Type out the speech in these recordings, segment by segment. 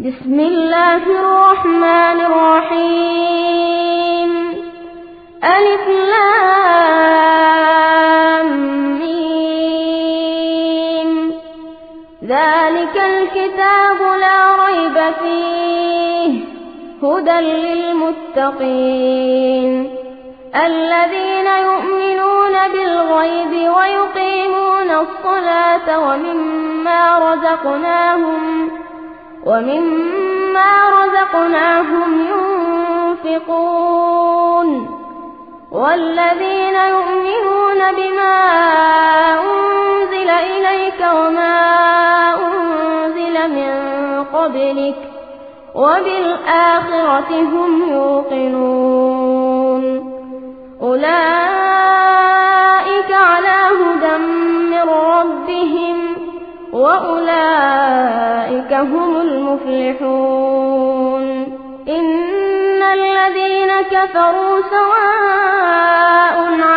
بسم الله الرحمن الرحيم. ألف لام ميم. ذلك الكتاب لا ريب فيه هدى للمتقين الذين يؤمنون بالغيب ويقيمون الصلاة ومما رزقناهم ينفقون والذين يؤمنون بما أنزل إليك وما أنزل من قبلك وبالآخرة هم يوقنون أولئك على هدى من ربهم وأولئك هم المفلحون. إن الذين كفروا سواء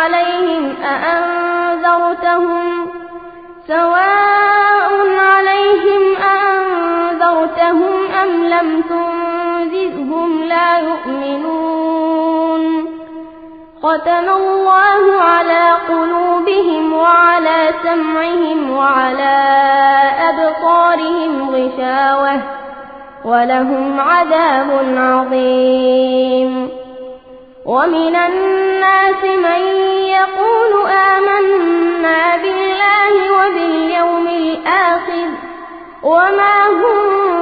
عليهم أأنذرتهم أم لم تنذرهم لا يؤمنون. ختم الله على قلوبهم وعلى سمعهم وعلى أبصارهم غشاوة ولهم عذاب عظيم. ومن الناس من يقول آمنا بالله وباليوم الآخر وما هم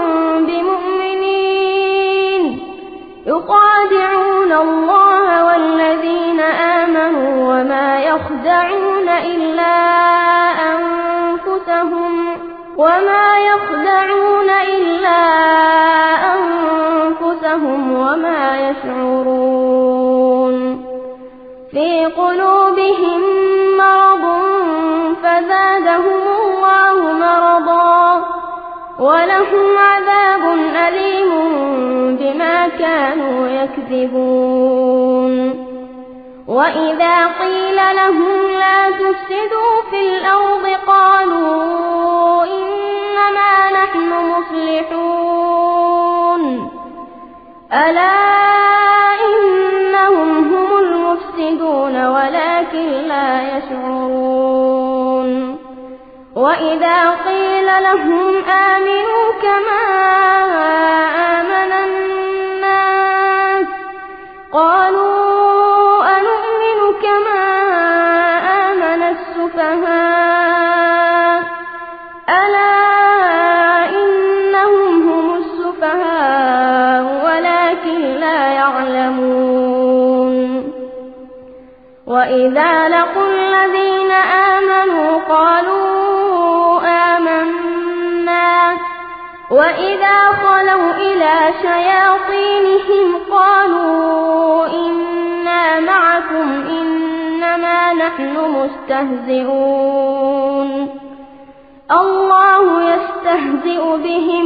بمؤمنين يخادعون الله والذين آمنوا وما يخدعون إلا أنفسهم وما يشعرون. في قلوبهم مرض فزادهم الله مرضا ولهم عذاب أليم بما كانوا يكذبون. وإذا قيل لهم لا تفسدوا في الأرض قالوا إنما نحن مصلحون ألا إنهم هم المفسدون ولكن لا يشعرون. وإذا قيل لهم آمنوا كما آمن الناس قالوا أنؤمن كما آمن السفهاء ألا إنهم هم السفهاء ولكن لا يعلمون. وإذا لقوا الذين آمنوا قالوا آمنا وإذا خلوا إلى شياطينهم قالوا إنا معكم إنما نحن مستهزئون. الله يستهزئ بهم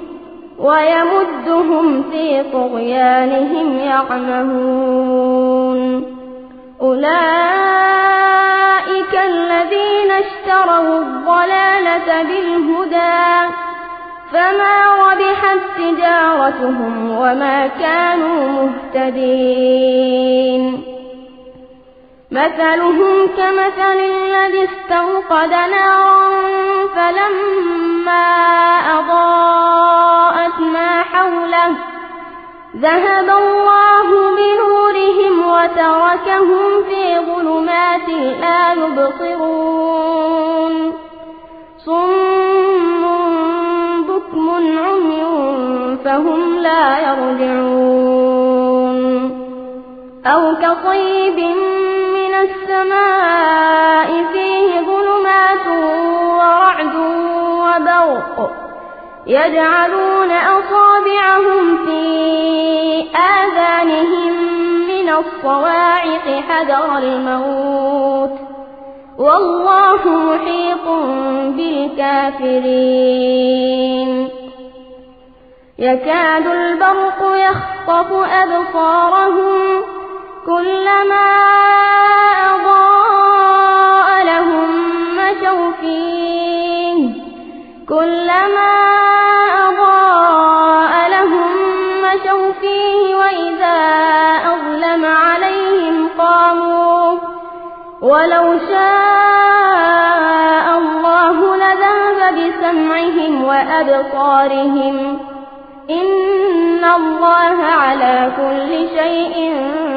ويمدهم في طغيانهم يعمهون. أولئك الذين اشتروا الضلالة بالهدى فما ربحت تجارتهم وما كانوا مهتدين. مثلهم كمثل الذي استوقد نارا فلما أضاءت ما حوله ذهب الله بنورهم وتركهم في ظلمات لا يبصرون. صم بكم عمي فهم لا يرجعون. أو كصيب من السماء فيه ظلمات ورعد وبرق يجعلون أصابعهم في آذانهم من الصواعق حذر الموت والله محيط بالكافرين. يكاد البرق يخطف أبصارهم كلما أضاء لهم مشوا فيه كلما أضاء ولو شاء الله لذهب بسمعهم وأبصارهم إن الله على كل شيء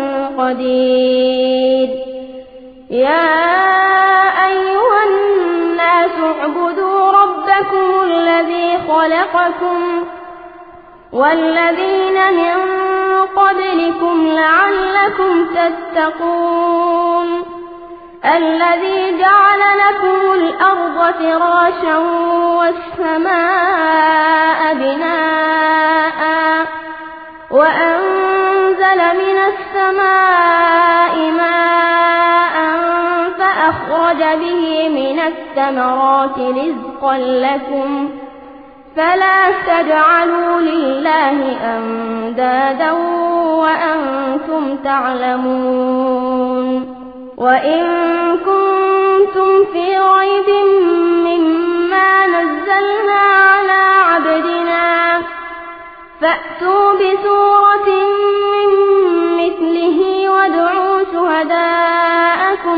قدير. يا أيها الناس اعبدوا ربكم الذي خلقكم والذين من قبلكم لعلكم تتقون الذي جعل لكم الأرض فراشا والسماء بناء وأنزل من السماء ماء فأخرج به من الثمرات رزقا لكم فلا تجعلوا لله أندادا وأنتم تعلمون. وإن كنتم في ريب مما نزلنا على عبدنا فأتوا بسورة من مثله وادعوا شهداءكم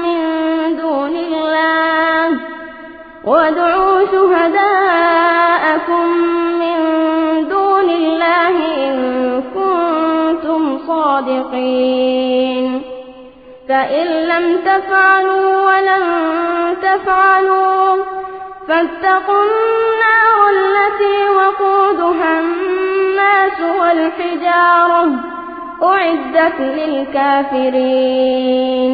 من دون الله إن كنتم صادقين. فإن لم تفعلوا ولن تفعلوا فاتقوا النار التي وقودها الناس والحجارة أعدت للكافرين.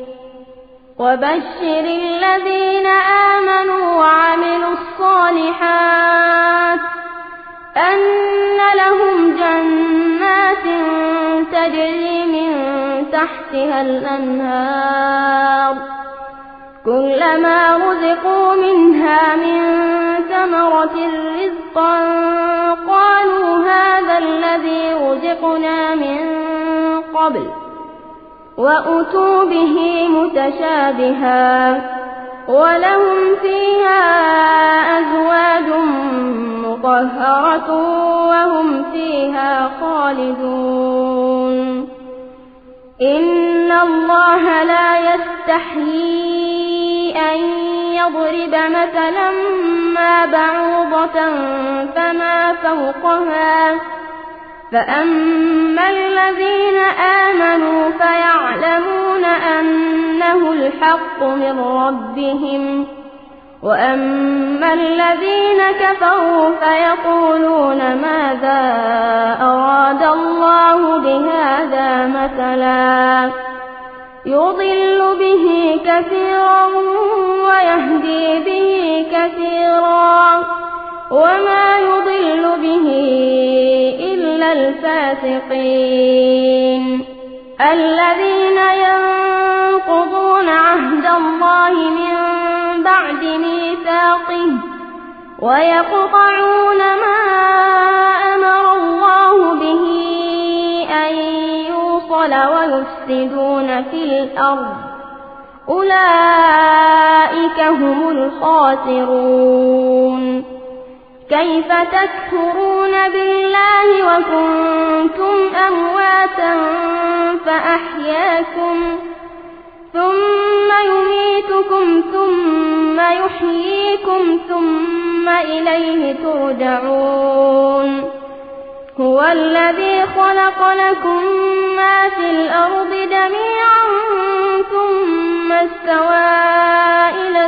وبشر الذين آمنوا وعملوا الصالحات أن لهم جنات تجري من تحتها الأنهار كلما رزقوا منها من ثمرة رزقا قالوا هذا الذي رزقنا من قبل وأتوا به متشابها ولهم فيها أزواج مطهرة وهم فيها خالدون. إن الله لا يستحيي أن يضرب مثلا ما بعوضة فما فوقها فأما الذين آمنوا فيعلمون أنه الحق من ربهم وأما الذين كفروا فيقولون ماذا أراد الله بهذا مثلا يضل به كثيرا ويهدي به كثيرا وما يضل به إلا الفاسقين الذين ينقضون عهد الله من بعد ميثاقه ويقطعون ما أمر الله به أن يوصل ويفسدون في الأرض أولئك هم الخاسرون. كيف تكفرون بالله وكنتم أمواتا فأحياكم ثم يميتكم ثم يحييكم ثم إليه ترجعون. هو الذي خلق لكم ما في الأرض جميعا ثم استوى إلى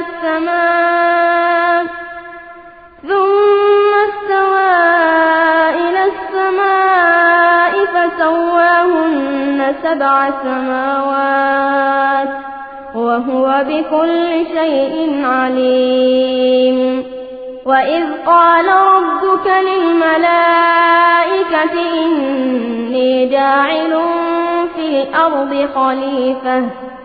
السماء فسواهن 7 سماوات وهو بكل شيء عليم. وإذ قال ربك للملائكة إني جاعل في الأرض خليفة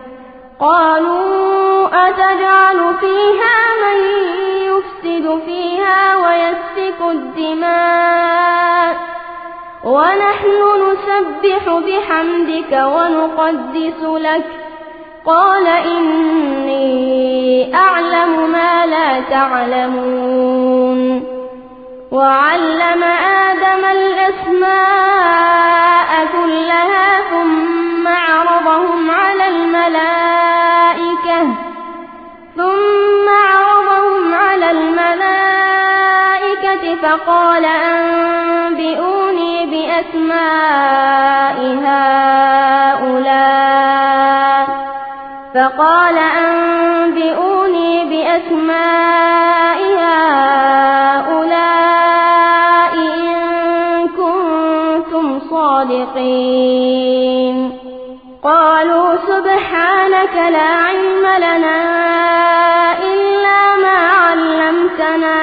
قالوا أتجعل فيها من يفسد فيها ويسفك الدماء ونحن نسبح بحمدك ونقدس لك قال إني أعلم ما لا تعلمون. وعلم آدم الأسماء كلها ثم عرضهم على الملائكة فقال أنبئوني بأسماء هؤلاء إن كنتم صادقين. قالوا سبحانك لا علم لنا إلا ما علمتنا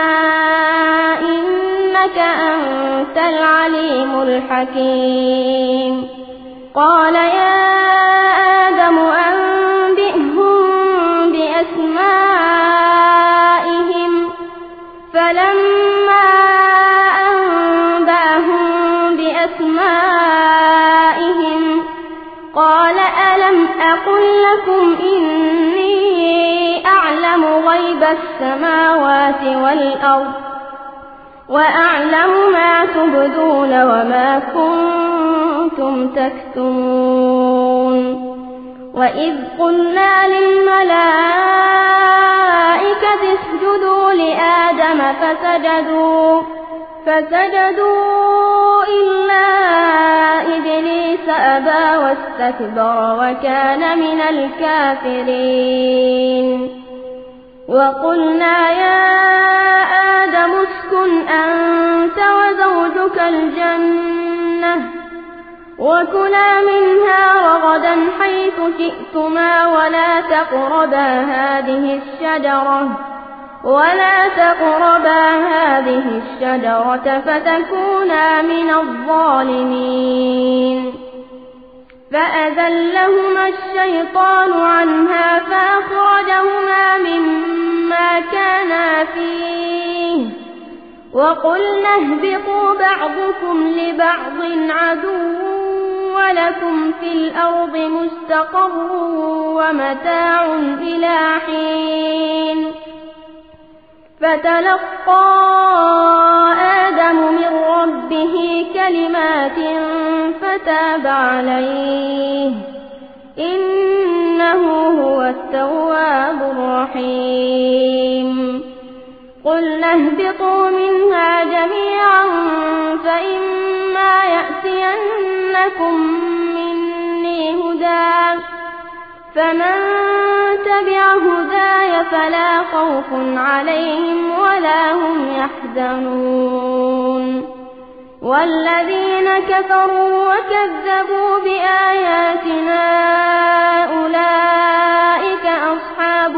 إنك أنت العليم الحكيم. قال يا آدم أنبئهم بأسمائهم. فلما أنبأهم بأسمائهم قال ألم أقل لكم إني أعلم غيب السماوات والأرض وأعلم ما تبدون وما كنتم تكتمون. وإذ قلنا للملائكة اسجدوا لآدم فسجدوا إلا إبليس أبى واستكبر وكان من الكافرين. وقلنا يا آدم اسكن أنت وزوجك الجنة وكلا منها رغدا حيث شئتما ولا تقربا هذه الشجرة فتكونا من الظالمين. فأزلهما الشيطان عنها فأخرجهما مما كانا فيه وقلنا اهبطوا بعضكم لبعض عدو ولكم في الأرض مستقر ومتاع إلى حين. فتلقى آدم من ربه كلمات فتاب عليه إنه هو التواب الرحيم. قلنا اهبطوا منها جميعا فإما يأتينكم مني هدى فمن تبع هداي فلا خوف عليهم ولا هم يحزنون. والذين كفروا وكذبوا بآياتنا أولئك أصحاب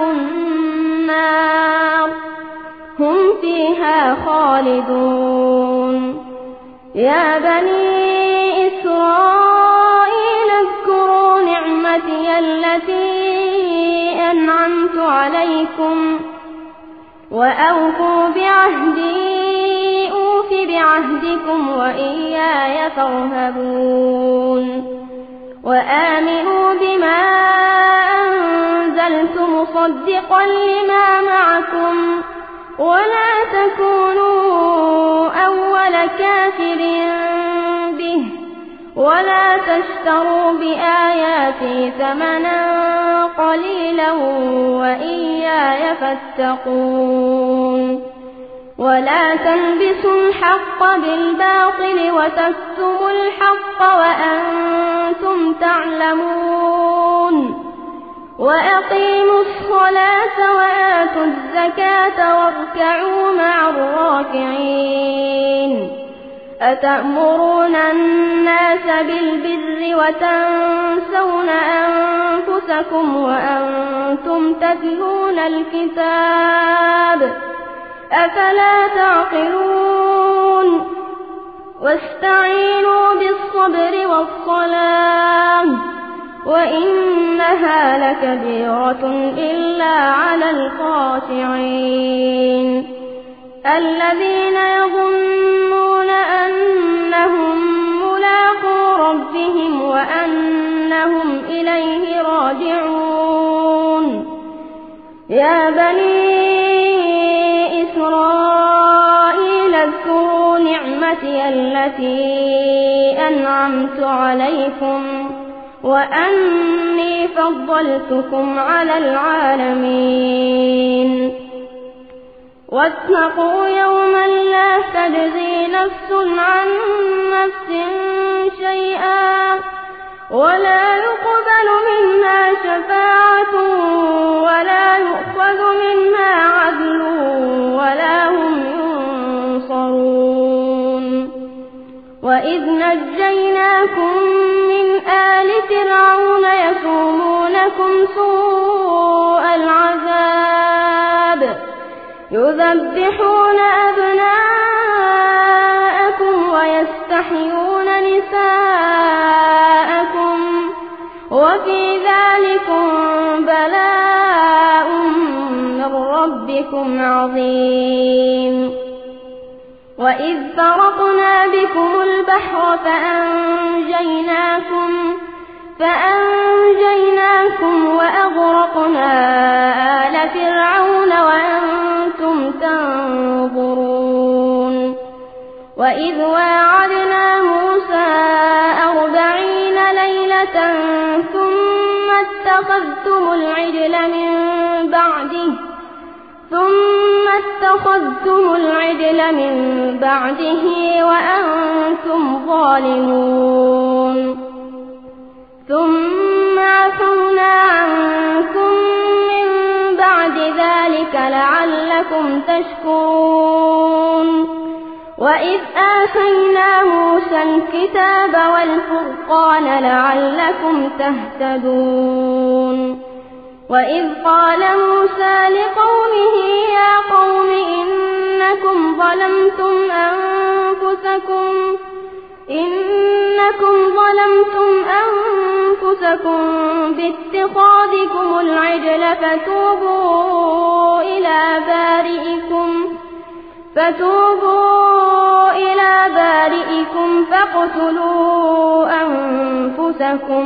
النار هم فيها خالدون. يا بني إسرائيل اذكروا نعمتي التي أنعمت عليكم وأوفوا بعهدي أوف بعهدكم وإياي فارهبون. وآمنوا بما أنزلت مصدقا لما معكم ولا تكونوا أول كافر به ولا تشتروا بآياتي ثمنا قليلا وإياي فاتقون. ولا تلبسوا الحق بالباطل وتكتموا الحق وأنتم تعلمون. وأقيموا الصلاة وآتوا الزكاة واركعوا مع الراكعين. أتأمرون الناس بالبر وتنسون أنفسكم وأنتم تتلون الكتاب أفلا تعقلون. واستعينوا بالصبر والصلاة وإنها لكبيرة إلا على الخاشعين. الذين يظنون أنهم ملاقو ربهم وأنهم إليه راجعون. يا بني إسرائيل اذكروا نعمتي التي أنعمت عليكم وأني فضلتكم على العالمين. واتقوا يوما لا تجزي نفس عن نفس شيئا ولا يقبل منها شفاعة ولا يؤخذ منها عدل ولا هم ينصرون. وإذ نجيناكم من آل فرعون يسومونكم سوء العذاب يذبحون أبناءكم ويستحيون نساءكم وفي ذلكم بلاء من ربكم عظيم. وإذ فرقنا بكم البحر فأنجيناكم وأغرقنا آل فرعون وأنتم تنظرون. وإذ واعدنا موسى 40 ليلة ثم اتخذتم العجل من بعده وأنتم ظالمون. ثم عفونا عنكم من بعد ذلك لعلكم تشكرون. وإذ آتينا موسى الكتاب والفرقان لعلكم تهتدون. وإذ قال موسى لقومه يا قوم إنكم ظلمتم أنفسكم باتخاذكم العجل فتوبوا إلى بارئكم فاقتلوا أنفسكم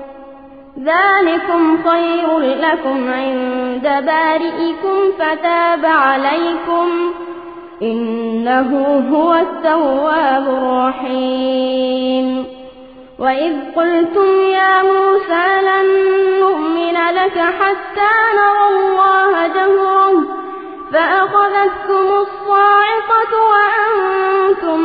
ذلكم خير لكم عند بارئكم فتاب عليكم إنه هو التواب الرحيم. وإذ قلتم يا موسى لن نؤمن لك حتى نرى الله جهرا فأخذتكم الصاعقة وأنتم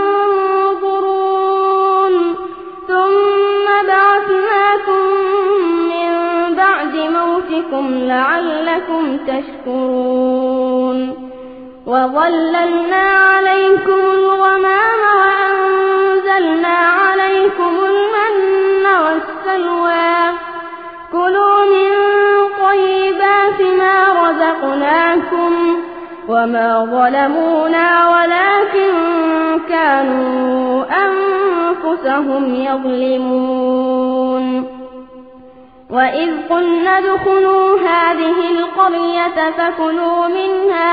تنظرون. ثم بعثناكم من بعد موتكم لعلكم تشكرون. وظللنا عليكم الغمام وأنزلنا عليكم المن والسلوى كلوا من طيبات ما رزقناكم وما ظلمونا ولكن كانوا أنفسهم يظلمون. وإذ قلنا ادخلوا هذه القرية فكلوا منها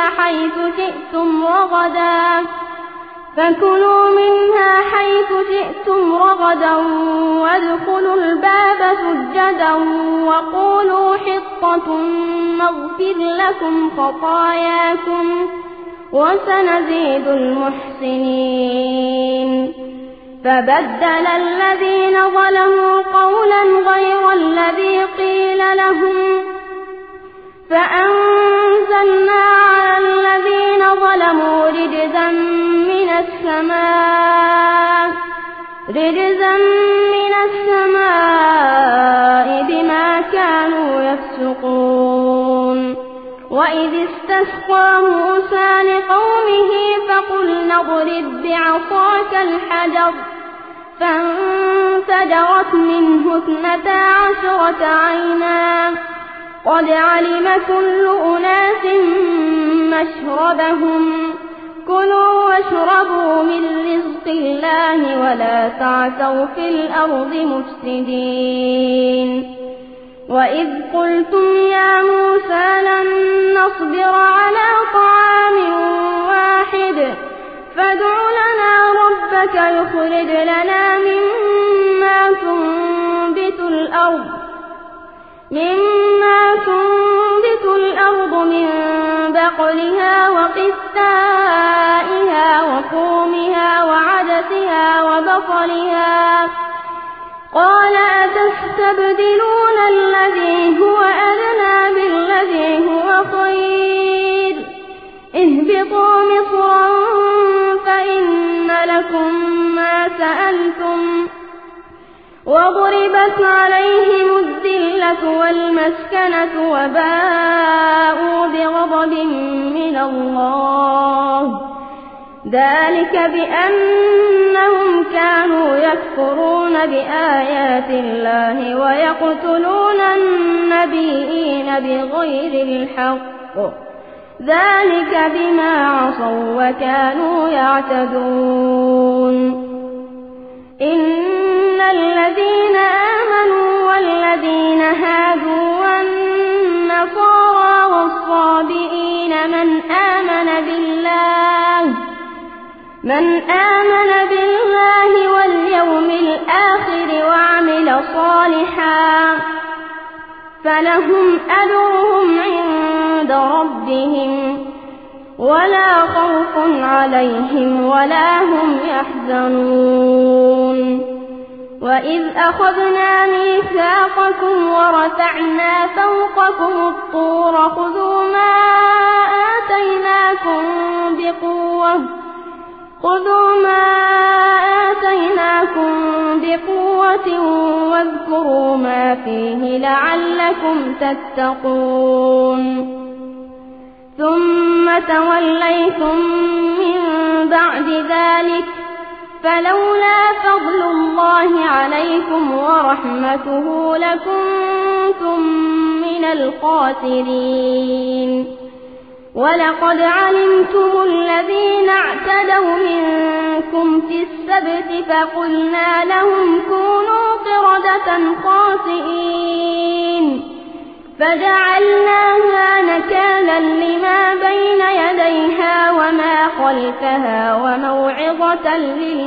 حيث شئتم رغدا وادخلوا الباب سجدا وقولوا حطة نغفر لكم خطاياكم وسنزيد المحسنين. فبدل الذين ظلموا قولا غير الذي قيل لهم فأنزلنا على الذين ظلموا رجزا من السماء بما كانوا يفسقون. وإذ استسقى موسى لقومه فقلنا اضرب بعصاك الحجر فانفجرت منه 12 عينا قد علم كل أناس مشربهم كلوا واشربوا من رزق الله ولا تعثوا في الأرض مفسدين. وإذ قلتم يا موسى لن نصبر على طعام واحد فادع لنا ربك يخرج لنا مما تنبت الأرض من بقلها وقثائها وفومها وعدسها وبصلها قال أتستبدلون الذي هو أدنى بالذي هو خير اهبطوا مصرا فإن لكم ما سألتم وضربت عليهم الذلة والمسكنة وباءوا بغضب من الله ذلك بأنهم كانوا يكفرون بآيات الله ويقتلون النبيين بغير الحق ذلك بما عصوا وكانوا يعتدون إن الذين آمنوا والذين هادوا والنصارى والصابئين من آمن بالله واليوم الآخر وعمل صالحا فلهم أجرهم عند ربهم ولا خوف عليهم ولا هم يحزنون وإذ أخذنا ميثاقكم ورفعنا فوقكم الطور خذوا ما آتيناكم بقوة واذكروا ما فيه لعلكم تتقون ثم توليتم من بعد ذلك فلولا فضل الله عليكم ورحمته لكنتم من الخاسرين ولقد علمتم الذين اعتدوا منكم في السبت فقلنا لهم كونوا قردة خاسئين فجعلناها نكالا لما بين يديها وما خلفها وموعظة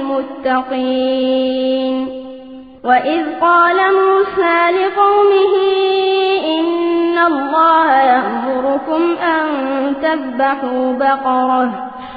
للمتقين وإذ قال موسى لقومه إن الله يأمركم أن تذبحوا بقرة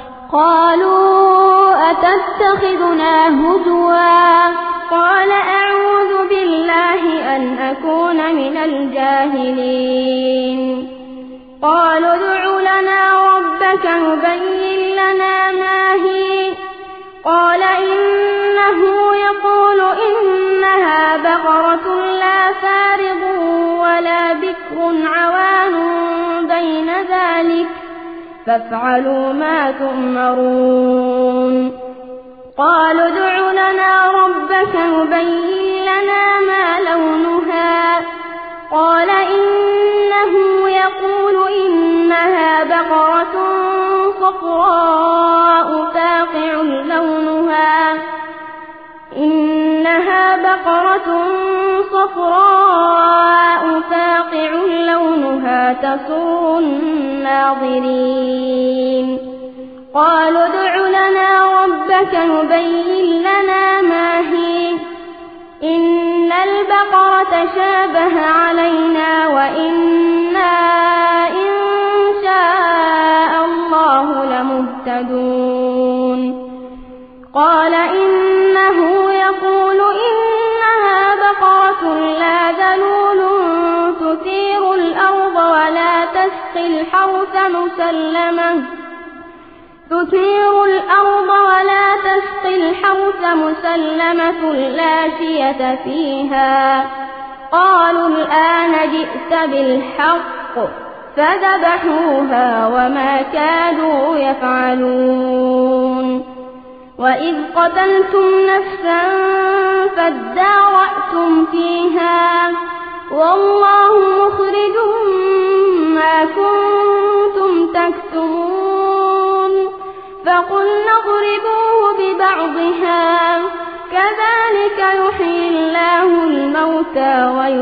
قالوا أتتخذنا هزوا قال أعوذ بالله أن أكون من الجاهلين قالوا ادع لنا ربك يبين لنا ما هي قال إنه يقول إنها بقرة لا فارض ولا بكر عوان بين ذلك فافعلوا ما تؤمرون قالوا ادع لنا ربك يبين لنا ما لونها قال إنه يقول إنها بقرة صفراء فاقع لونها تسر الناظرين قالوا ادع لنا ربك يبين لنا ما هي إن البقرة شابه علينا وإنا إن شاء الله لمهتدون قال إنه يقول إنها بقرة لا ذلول تثير الأرض ولا تسقي الحرث مسلمة لا شية فيها قالوا الآن جئت بالحق فذبحوها وما كادوا يفعلون وإذ قتلتم نفسا فادارأتم فيها والله مخرج ما كنتم تكتمون فقلنا اضربوه ببعضها كذلك يحيي الله الموتى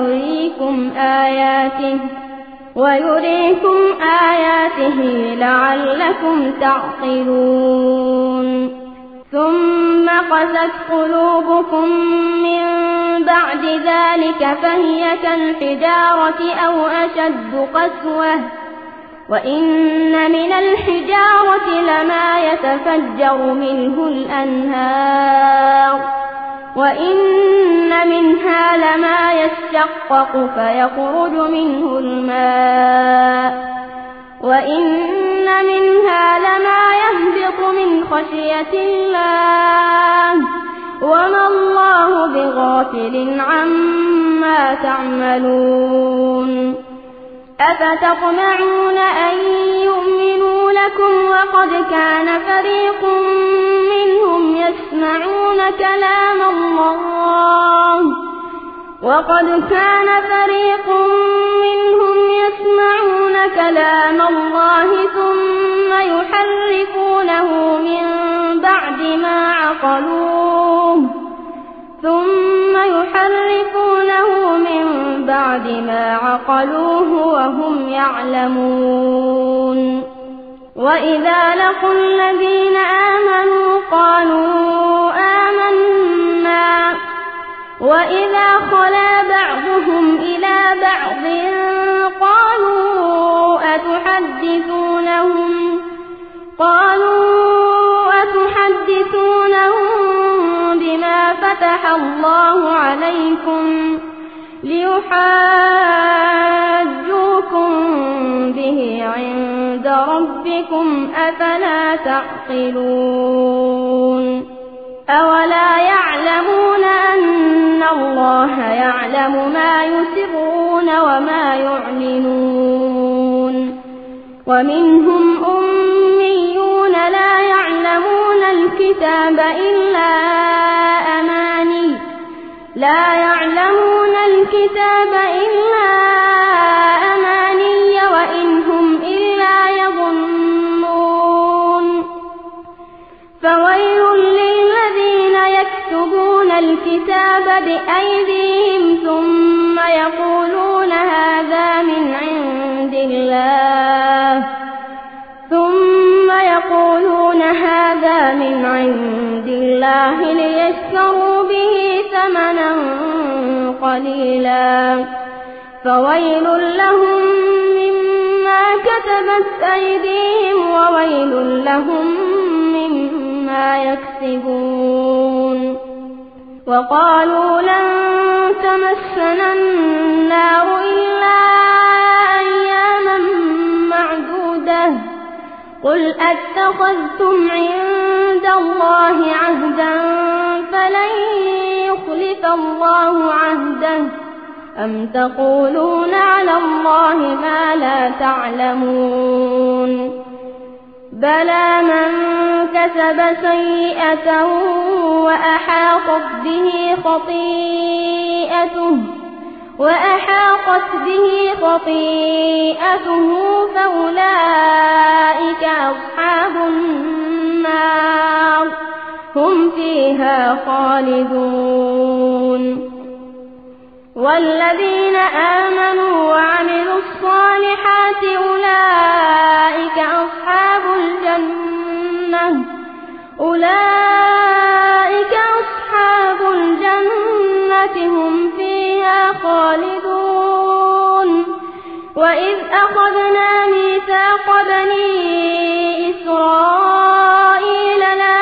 ويريكم آياته لعلكم تعقلون ثم قست قلوبكم من بعد ذلك فهي كالحجارة أو أشد قسوة وإن من الحجارة لما يتفجر منه الأنهار وإن منها لما يشقق فيخرج منه الماء وإن إن منها لما يهبط من خشية الله وما الله بغافل عما تعملون أفتطمعون أن يؤمنوا لكم وقد كان فريق منهم يسمعون كلام الله ثم يحرفونه من بعد ما عقلوه وهم يعلمون وإذا لقوا الذين آمنوا قالوا آمنا وإذا خلا بعضهم إلى بعض قالوا أتحدثونهم بما فتح الله عليكم ليحاجوكم به عند ربكم أفلا تعقلون أولا يعلمون أن الله يعلم ما يسرون وما يعلنون ومنهم أميون لا يعلمون الكتاب إلا أماني وإن هم إلا يظنون فويل للذين يكتبون الكتاب بأيديهم ثم يقولون هذا من عند الله ليشتروا به ثمنا قليلا فويل لهم مما كتبت أيديهم وويل لهم مما يكسبون وقالوا لن تمسنا النار إلا أياما معدودة قل أتخذتم عند الله عهدا فلن يخلف الله عهده أم تقولون على الله ما لا تعلمون بلى من كسب سيئة وأحاطت به خطيئته فأولئك أصحاب النار هم فيها خالدون والذين آمنوا وعملوا الصالحات أولئك أصحاب الجنة هم فيها خالدون وإذ أخذنا ميثاق بني إسرائيل لا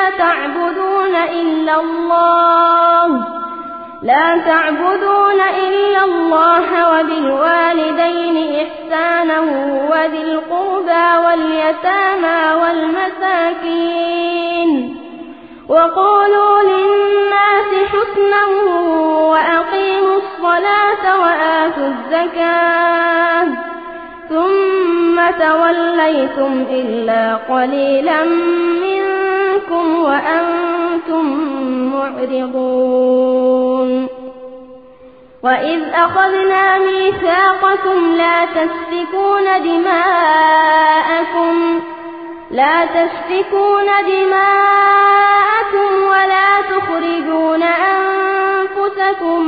تعبدون إلا الله وبالوالدين إحسانا وذي القربى واليتامى والمساكين وقولوا للناس حسنا وأقيموا الصلاة وآتوا الزكاة ثم توليتم إلا قليلا منكم وأنتم معرضون وإذ أخذنا ميثاقكم لا تسفكون دماءكم ولا تخرجون أنفسكم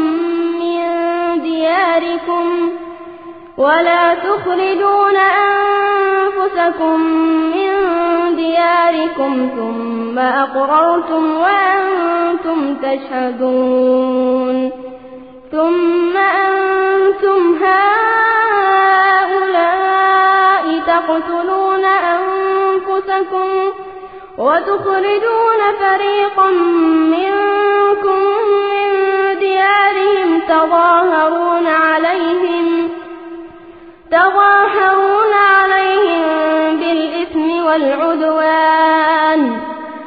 من دياركم ثم أقررتم وأنتم تشهدون ثم أنتم هؤلاء تقتلون أنفسكم وتخرجون فريقا منكم من ديارهم تظاهرون عليهم بالإثم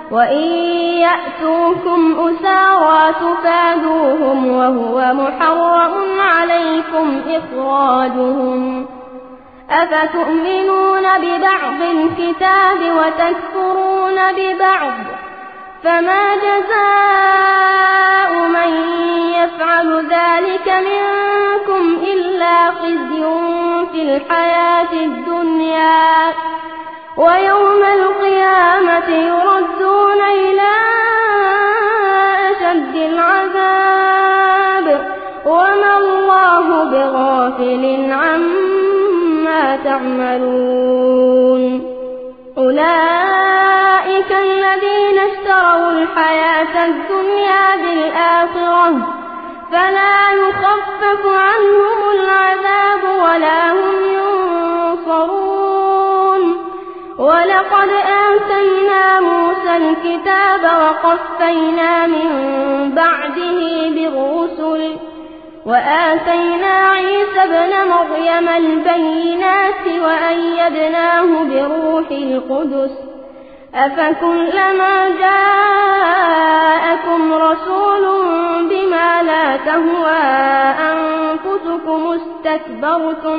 وإن يأتوكم أسارى تفادوهم وهو محرم عليكم إخراجهم أفتؤمنون ببعض الكتاب وتكفرون ببعض فما جزاء من يفعل ذلك منكم إلا خزي في الحياة الدنيا ويوم القيامة يردون إلى أشد العذاب وما الله بغافل عما تعملون أولئك الذين اشتروا الحياة الدنيا بالآخرة فلا يخفف عنهم العذاب ولا هم ينصرون ولقد آتينا موسى الكتاب وقفينا من بعده بالرسل وآتينا عيسى ابن مريم البينات وأيدناه بروح القدس أفكلما جاءكم رسول بما لا تهوى أنفسكم استكبرتم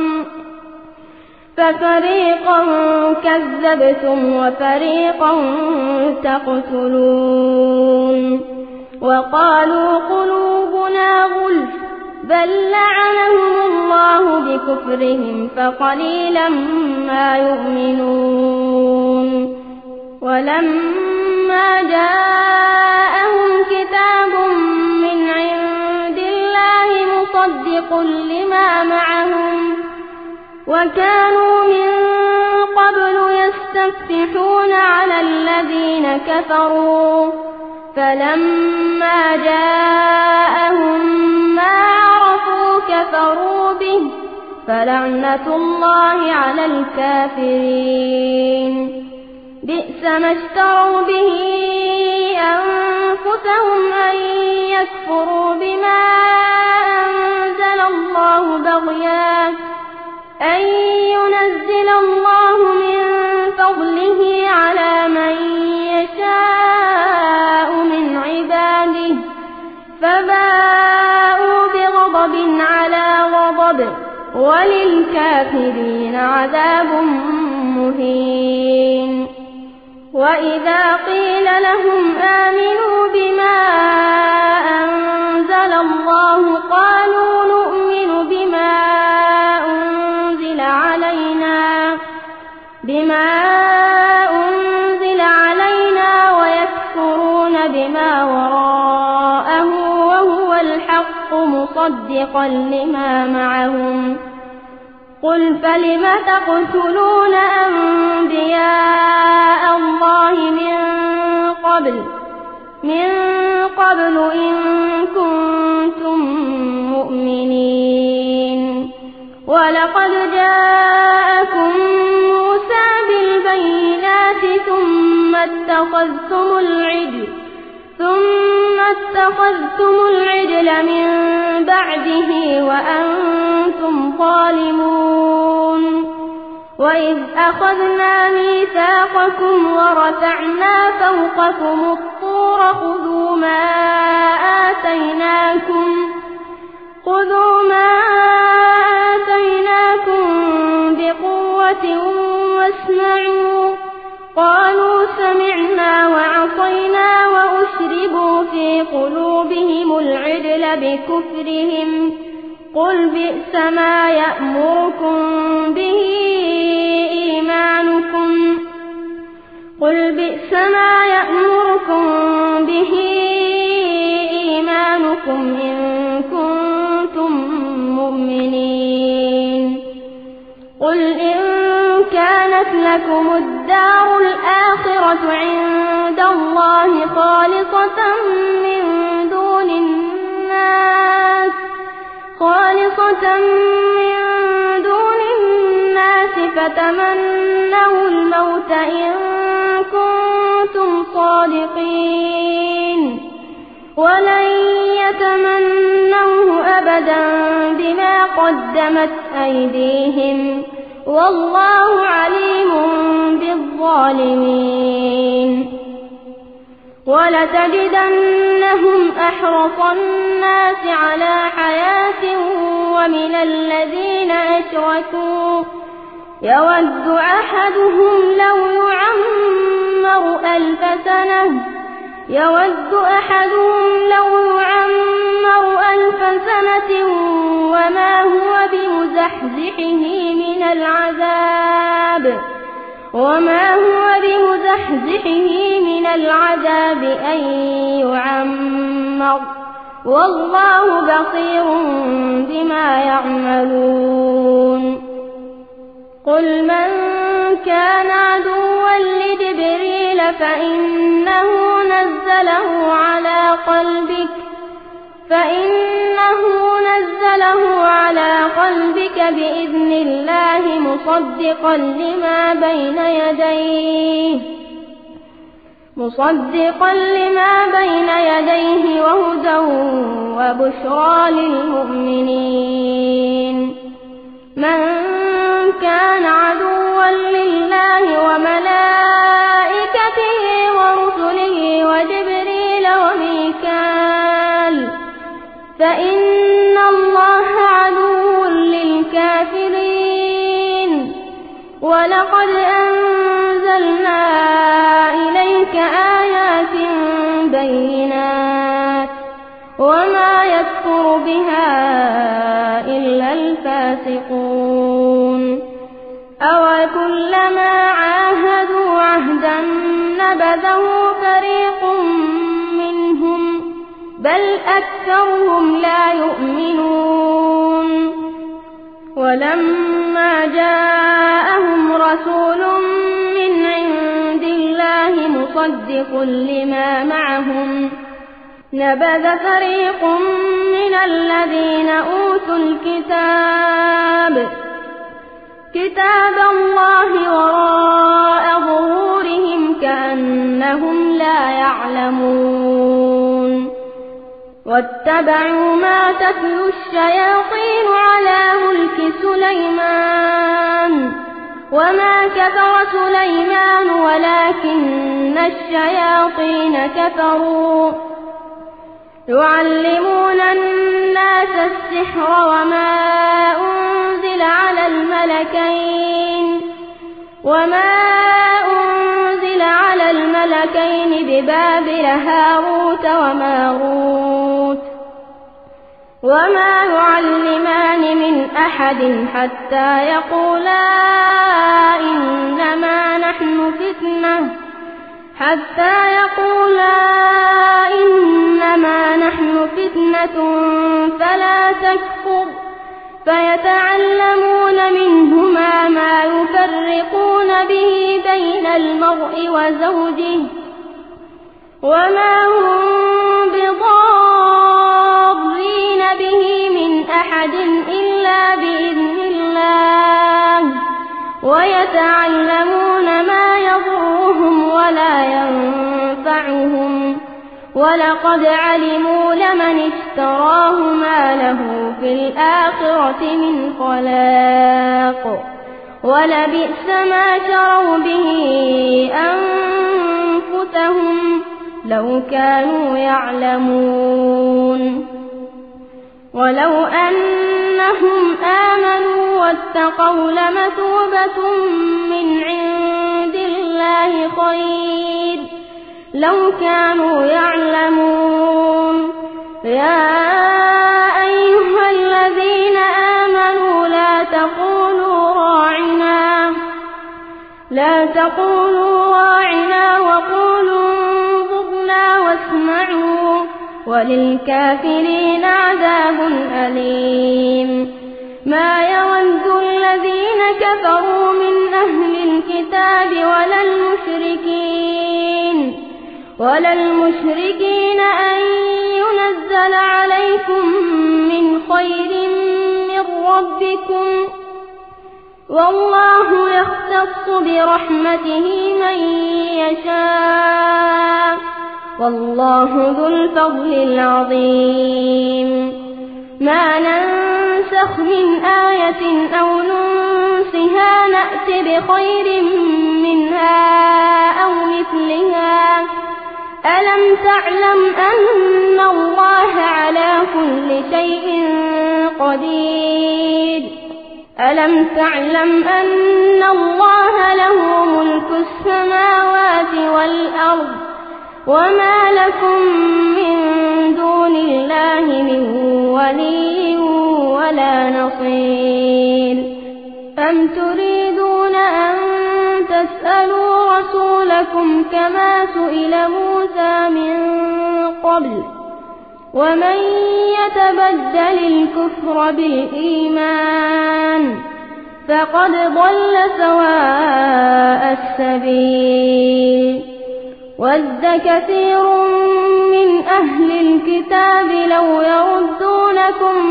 ففريقا كذبتم وفريقا تقتلون وقالوا قلوبنا غلف بل لعنهم الله بكفرهم فقليلا ما يؤمنون ولما جاءهم كتاب من عند الله مصدق لما معهم وكانوا من قبل يستفتحون على الذين كفروا فلما جاءهم ما عرفوا كفروا به فلعنة الله على الكافرين بئس ما اشتروا به أنفسهم أن يكفروا بما أنزل الله بغيا أن ينزل الله من فضله على من يشاء من عباده فباءوا بغضب على غضب وللكافرين عذاب مهين وإذا قيل لهم آمنوا بما أنزل الله قالوا نؤمن بما أنزل علينا ويكفرون بما وراءه وهو الحق مصدقا لما معهم قل فلم تقتلون أنبياء الله من قبل إن كنتم مؤمنين ولقد جاءكم موسى بالبينات ثم اتخذتم العجل من بعده وأنتم ظالمون وإذ أخذنا ميثاقكم ورفعنا فوقكم الطور خذوا ما آتيناكم بقوة واسمعوا قالوا سمعنا وعصينا وأشربوا في قلوبهم العجل بكفرهم قل بئس ما يأمركم به إيمانكم إن كنتم مؤمنين قل إن كانت لكم الدار الآخرة عند الله خالصة من دون الناس فتمنوا الموت إن كنتم صادقين ولن يتمنوه أبدا بما قدمت أيديهم والله عليم بالظالمين ولتجدنهم أحرص الناس على حياة ومن الذين أشركوا يود أحدهم لو يعمر 1000 سنة وما هو بمزحزحه من العذاب أن يعمر والله بصير بما يعملون قل من كان عدوا لجبريل فإنه نزله على قلبك بإذن الله مصدقا لما بين يديه وهدى وبشرى للمؤمنين من كان عدوا لله وملائكته ورسله وجبريل وميكال فإن الله عدو للكافرين ولقد أنزلنا إليك آيات بينات وما يكفر بها إلا الفاسقون أوكلما عاهدوا عهدا نبذه فريق منهم بل أكثرهم لا يؤمنون ولما جاءهم رسول من عند الله مصدق لما معهم نبذ فريق من الذين أوتوا كتاب الله وراء ظهورهم كأنهم لا يعلمون واتبعوا ما تتلو الشياطين على ملك سليمان وما كفر سليمان ولكن الشياطين كفروا يعلمون الناس السحر وما أنزل على الملكين ببابل هاروت وماروت وما يعلمان من أحد حتى يقولا إنما نحن فتنة فلا تكفر فيتعلمون منهما ما يفرقون به بين المرء وزوجه وما هم بضارين به من أحد إلا بإذن الله ويتعلمون ما يضرهم ولا ينفعهم ولقد علموا لمن اشتراه ما له في الآخرة من خلاق ولبئس ما شروا به أنفسهم لو كانوا يعلمون ولو أنهم آمنوا واتقوا لمثوبة من عند الله خير لو كانوا يعلمون يا أيها الذين آمنوا لا تقولوا راعنا وقولوا انظرنا واسمعوا وللكافرين عذاب أليم ما يود الذين كفروا من أهل الكتاب ولا المشركين أن ينزل عليكم من خير من ربكم والله يختص برحمته من يشاء والله ذو الفضل العظيم ما ننسخ من آية أو ننسها نأت بخير منها أو مثلها ألم تعلم أن الله على كل شيء قدير ألم تعلم أن الله له ملك السماوات والأرض وما لكم من دون الله من ولي ولا نصير أم تريدون أن تسألوا رسولكم كما سئل موسى من قبل ومن يتبدل الكفر بالإيمان فقد ضل سواء السبيل ود كثير من أهل الكتاب لو يردونكم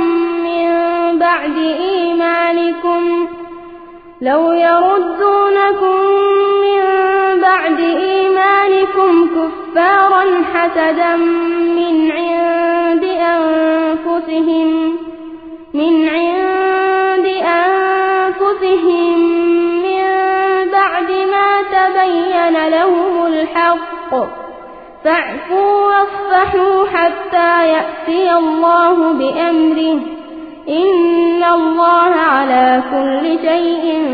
من بعد إيمانكم كفارا حسدا من عند أنفسهم من بعد ما تبين لهم الحق فاعفوا واصفحوا حتى يأتي الله بأمره إن الله على كل شيء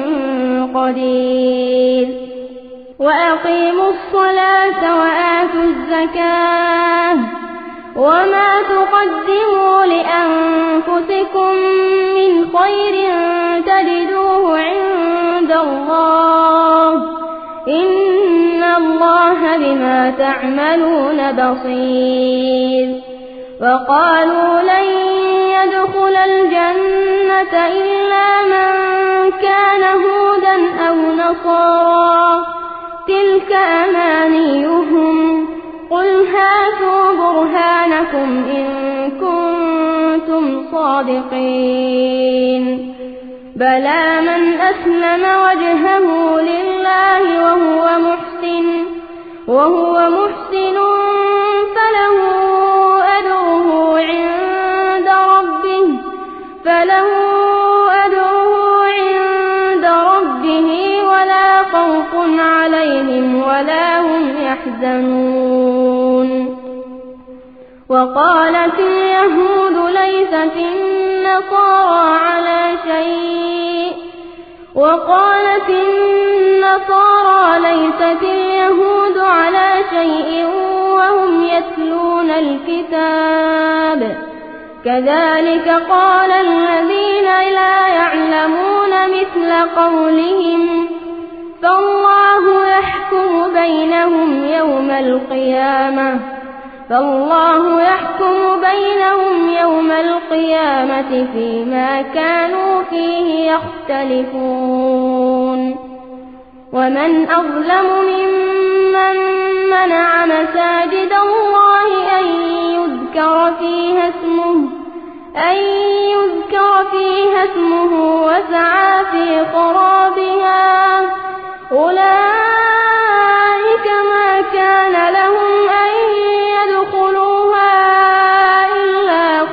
قدير وأقيموا الصلاة وآتوا الزكاة وما تقدموا لأنفسكم من خير تجدوه عند الله إن الله بما تعملون بصير وقالوا لن يدخل الجنة إلا من كان هودا أو نصارى تلك أمانيهم قل هاتوا برهانكم إن كنتم صادقين بلى من أسلم وجهه لله وهو محسن فله أجره عند ربه ولا خوف عليهم ولا هم يحزنون وقالت اليهود ليست النصارى على شيء وهم يتلون الكتاب كذلك قال الذين لا يعلمون مثل قولهم فالله يحكم بينهم يوم القيامة فيما كانوا فيه يختلفون ومن أظلم ممن منع مساجد الله أن يذكر فيها اسمه وسعى في خرابها أولئك ما كان لهم أن يدخلوها إلا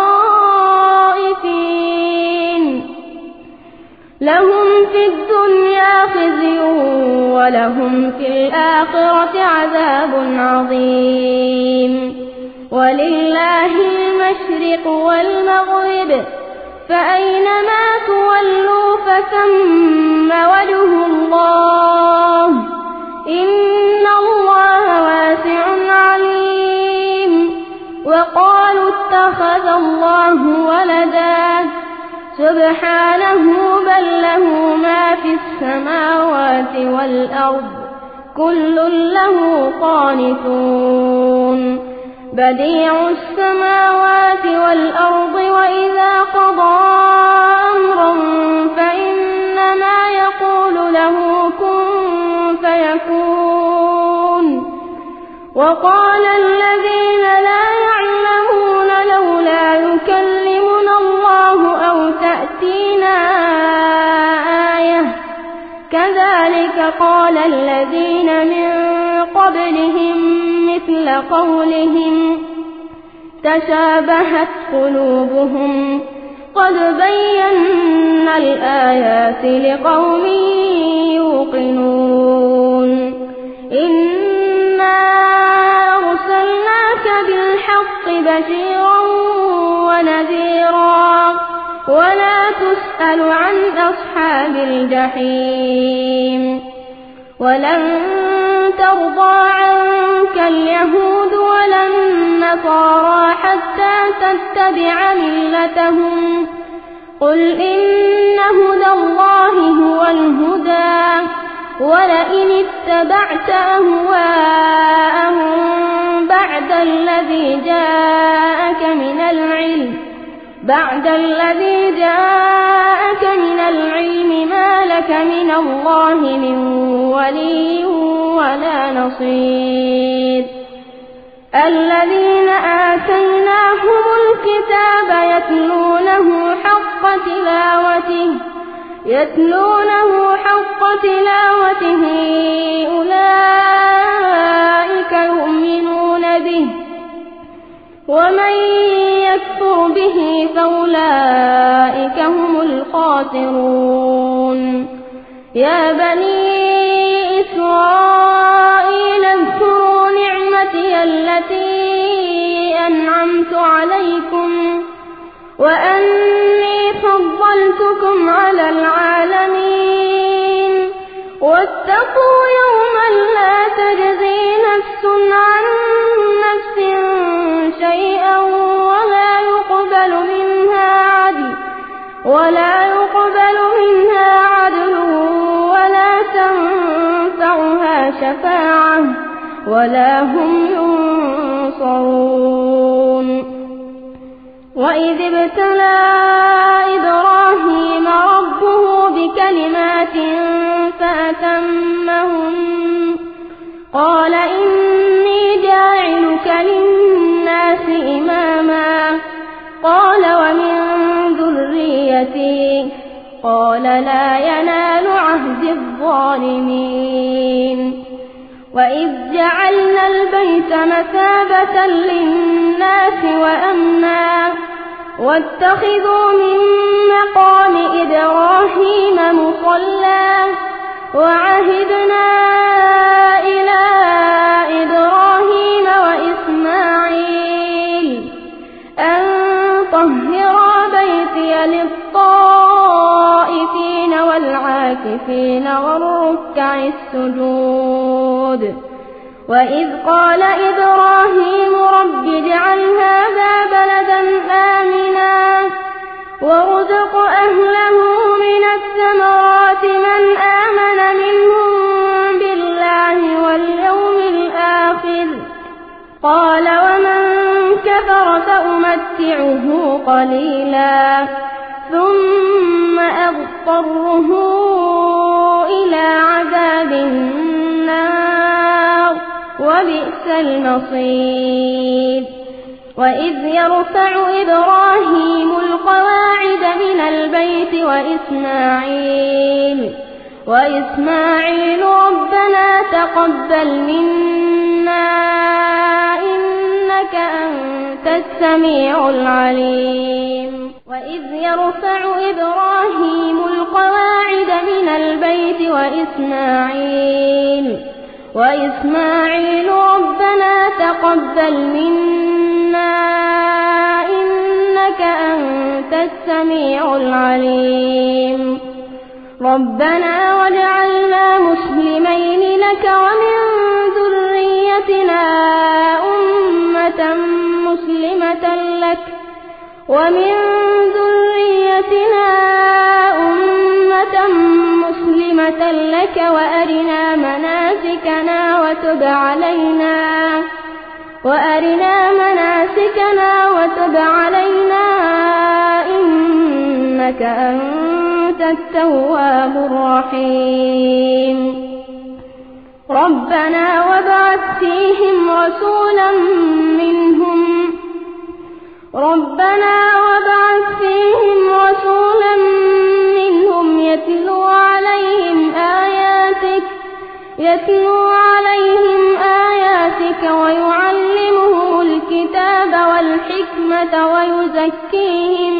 خائفين لهم في الدنيا خزي ولهم في الآخرة عذاب عظيم ولله المشرق والمغرب فأينما تولوا فثم وجه الله إن الله واسع عليم وقالوا اتخذ الله ولدا سبحانه بل له ما في السماوات والأرض كل له قانتون بديع السماوات والأرض وإذا قضى أمرا فإنما يقول له كن فيكون وقال الذين لا يعلمون لولا يكلمنا الله أو تأتينا آية كذلك قال الذين من قبلهم مثل قولهم تشابهت قلوبهم قد بينا الآيات لقوم يوقنون إنا بالحق بشيرا ونذيرا ولا تسأل عن أصحاب الجحيم ولن ترضى عنك اليهود ولا النصارى حتى تتبع ملتهم قل إن هدى الله هو الهدى ولئن اتبعت أهواءهم بعد الذي جاءك من العلم ما لك من الله من ولي ولا نصير الذين آتيناهم الكتاب يتلونه حق تلاوته أولئك يؤمنون به ومن يكفر به فأولئك هم الخاسرون يا بني إسرائيل اذكروا نعمتي التي أنعمت عليكم وأني فضلتكم على العالمين واتقوا يوما لا تجزي نفس عن نفس شيئا ولا يقبل منها عدل ولا تنفعها شفاعة ولا هم ينصرون وإذ ابتلى إبراهيم ربه بكلمات فأتمهن قال إني جاعلك للناس إماما قال ومن ذريتي قال لا ينال عهد الظالمين وإذ جعلنا البيت مثابة للناس وأمنا واتخذوا من مقام إبراهيم مصلى وعهدنا إلى إبراهيم وإسماعيل أن طهرا بيتي للطائفين والعاكفين والركع السجود وإذ قال إبراهيم رب اجعل هذا بلدا آمنا وارزق أهله من الثمرات من آمن منهم بالله واليوم الآخر قال ومن كفر فأمتعه قليلا ثم أضطره إلى عذاب النار وبئس المصير وإذ يرفع إبراهيم القواعد من البيت وإسماعيل ربنا تقبل منا إنك أنت السميع العليم وإذ يرفع إبراهيم القواعد من البيت وإسماعيل ربنا تقبل منا إنك أنت السميع العليم ربنا واجعلنا مسلمين لك ومن ذريتنا أمة مسلمة لك وأرنا مناسكنا وتب علينا إنك أنت التواب الرحيم ربنا وابعث فيهم رسولا منهم يتلو عليهم آياتك ويعلمهم الكتاب والحكمة ويزكيهم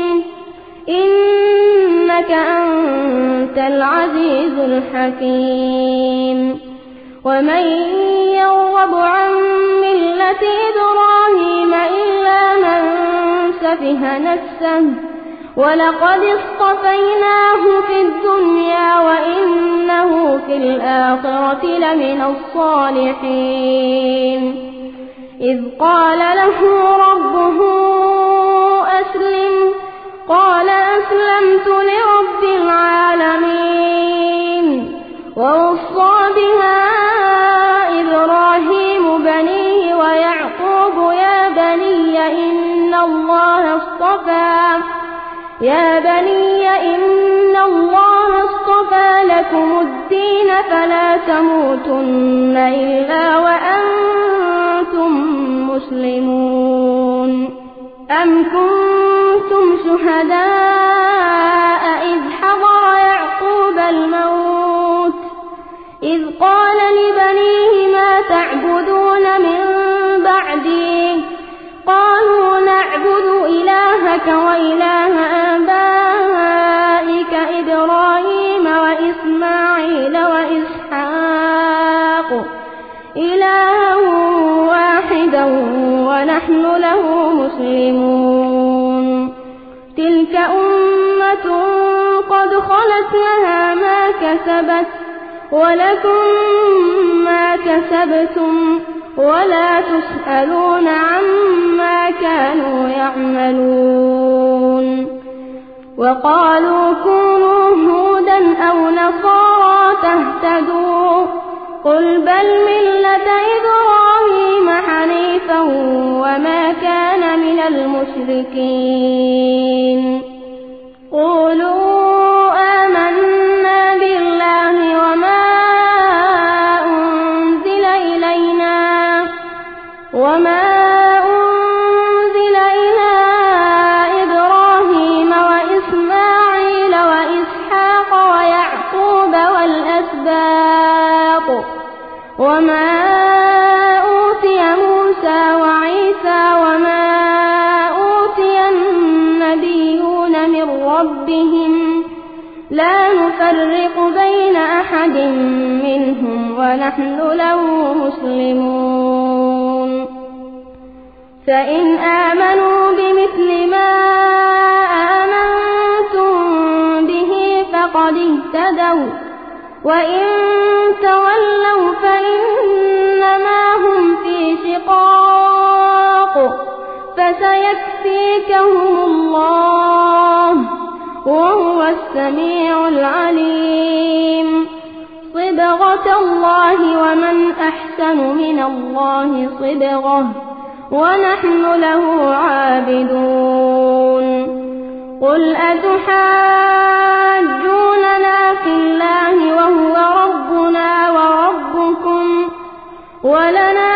إنك أنت العزيز الحكيم ومن يرغب عن ملة إبراهيم إلا سفه نفسه ولقد اصطفيناه في الدنيا وإنه في الآخرة لمن الصالحين إذ قال له ربه أسلم قال أسلمت لرب العالمين ووصى بها إبراهيم بنيه ويعقوب يا بني إن الله اصطفى لكم الدين فلا تموتن إلا وأنتم مسلمون أم كنتم شهداء إذ حضر يعقوب الموت إذ قال لبنيه ما تعبدون من بعدي قالوا نعبد إلهك وإله آبائك إبراهيم وإسماعيل وإسحاق إلها واحدا ونحن له مسلمون تلك أمة قد خلت لها ما كسبت ولكم ما كسبتم ولا تسألون عما كانوا يعملون وقالوا كونوا هودا أو نصارى تهتدوا قل بل ملة إبراهيم حنيفا وما كان من المشركين قولوا آمنا بالله وما أنزل إلى إبراهيم وإسماعيل وإسحاق ويعقوب والأسباط وما أوتي موسى وعيسى وما أوتي النبيون من ربهم لا نفرق بين أحد منهم ونحن له مسلمون فإن آمنوا بمثل ما آمنتم به فقد اهتدوا وإن تولوا فإنما هم في شقاق فسيكفيكهم الله وهو السميع العليم صبغة الله ومن أحسن من الله صبغة ونحن له عابدون قل أتحاجوننا في الله وهو ربنا وربكم ولنا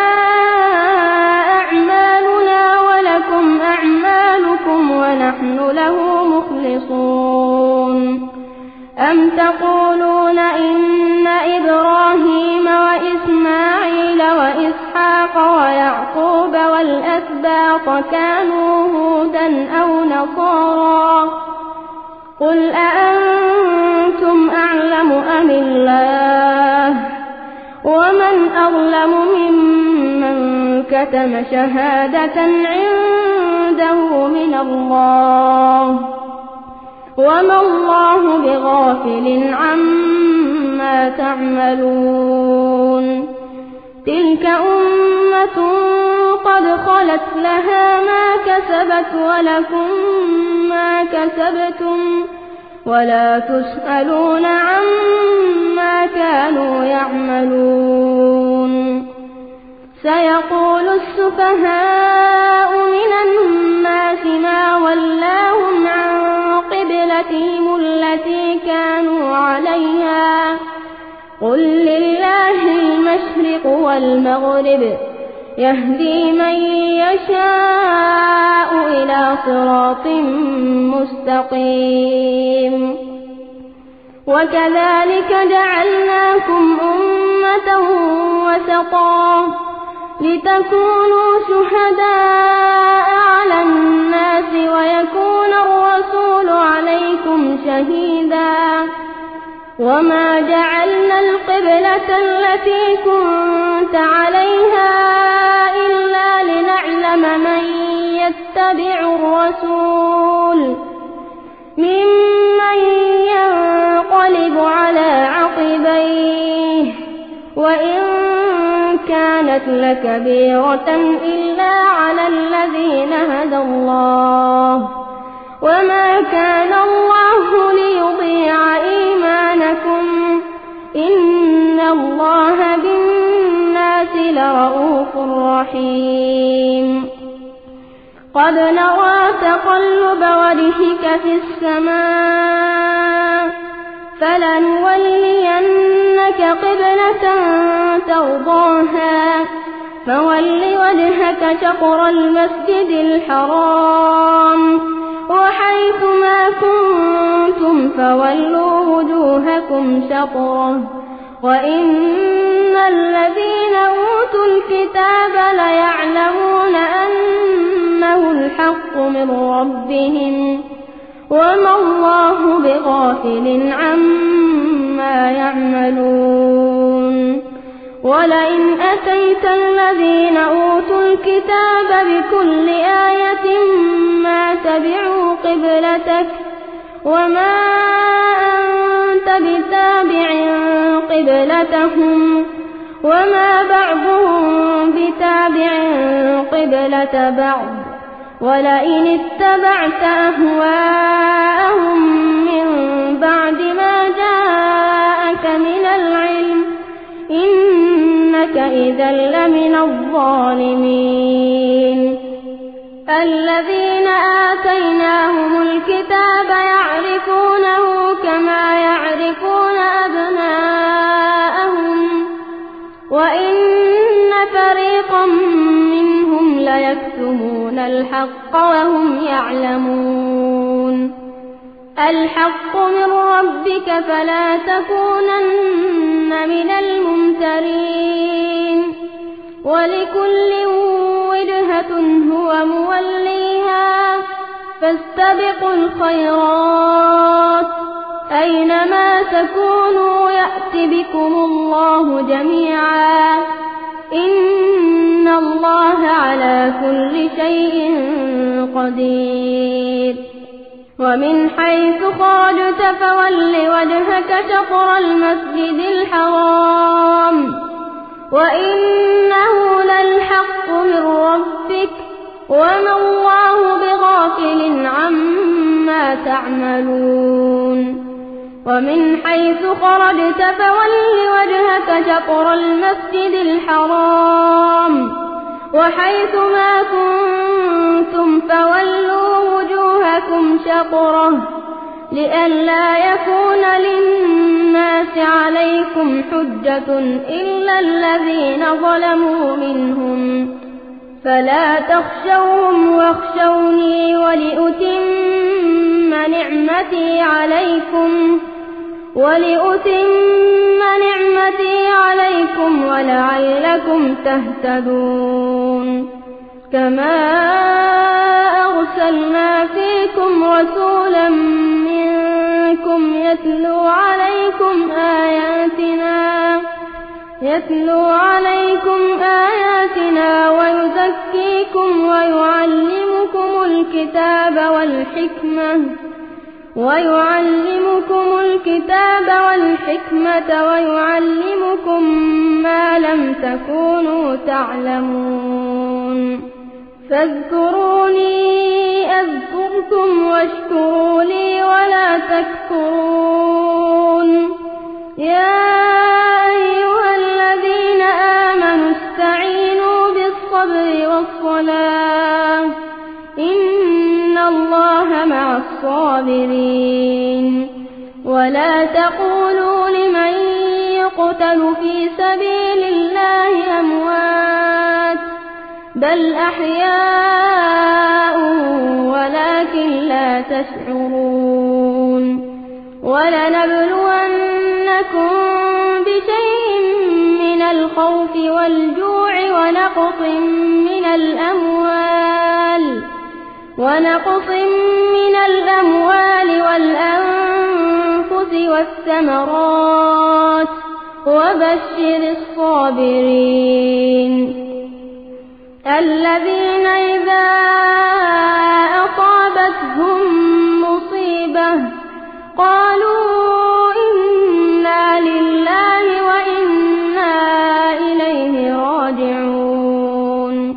أعمالنا ولكم أعمالكم ونحن له مخلصون أم تقولون إن إبراهيم وإسماعيل وإسحاق ويعقوب والأسباط كانوا هودا أو نصارى قل أأنتم أعلم أم الله ومن أظلم ممن كتم شهادة عنده من الله وما الله بغافل عما تعملون تلك أمة قد خلت لها ما كسبت ولكم ما كسبتم ولا تسألون عما كانوا يعملون سيقول السفهاء من الناس ما ولاهم عن قبلتهم التي كانوا عليها قل لله المشرق والمغرب يهدي من يشاء إلى صراط مستقيم وكذلك جعلناكم أمة وسطا لتكونوا شهداء على الناس ويكون الرسول عليكم شهيدا وما جعلنا القبلة التي كنت عليها إلا لنعلم من يتبع الرسول ممن ينقلب على عقبيه وإن كانت لكبيرة إلا على الذين هدى الله وما كان الله ليضيع إيمانكم إن الله بالناس لرءوف رحيم قد نرى تقلب وجهك في السماء فلنولينك قبلة ترضاها فول وجهك شطر المسجد الحرام وحيث ما كنتم فولوا وجوهكم شطره وإن الذين أوتوا الكتاب ليعلمون أنه الحق من ربهم وما الله بغافل عما يعملون ولئن أتيت الذين أوتوا الكتاب بكل آية ما تبعوا قبلتك وما أنت بتابع قبلتهم وما بعضهم بتابع قبلة بعض ولئن اتبعت أهواءهم من بعد ما جاءك من العلم إنك إذا لمن الظالمين الذين آتيناهم الكتاب يعرفونه كما يعرفون أبناءهم وإن فريقا منهم ليكتمون الحق وهم يعلمون الحق من ربك فلا تكونن من الممترين ولكل وجهة هو موليها فاستبقوا الخيرات أينما تكونوا يأت بكم الله جميعا إن الله على كل شيء قدير ومن حيث خرجت فول وجهك شطر المسجد الحرام وإنه للحق من ربك وما الله بغافل عما تعملون ومن حيث خرجت فول وجهك شطر المسجد الحرام وحيث ما كنتم فولوا وجوهكم شطره لئلا يكون للناس عليكم حجة إلا الذين ظلموا منهم فلا تخشوهم واخشوني ولأتم نعمتي عليكم ولعلكم تهتدون كما أرسلنا فيكم رسولا منكم يتلو عليكم آياتنا ويزكيكم ويعلمكم الكتاب والحكمة ويعلمكم ما لم تكونوا تعلمون فاذكروني أذكركم واشكروا لي ولا تكفرون يا أيها الذين آمنوا استعينوا بالصبر والصلاة إن الله مع الصابرين ولا تقولوا لمن يقتل في سبيل الله أموات بل أحياء ولكن لا تشعرون ولنبلونكم بشيء من الخوف والجوع ونقص من الأموال والأنفس والثمرات وبشر الصابرين الذين إذا أصابتهم مصيبة قالوا إنا لله وإنا إليه راجعون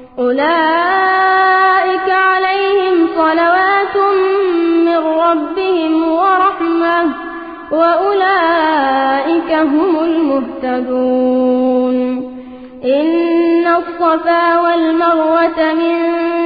أولئك عليهم صلوات من ربهم ورحمة وأولئك هم المهتدون إن الصفا والمروة من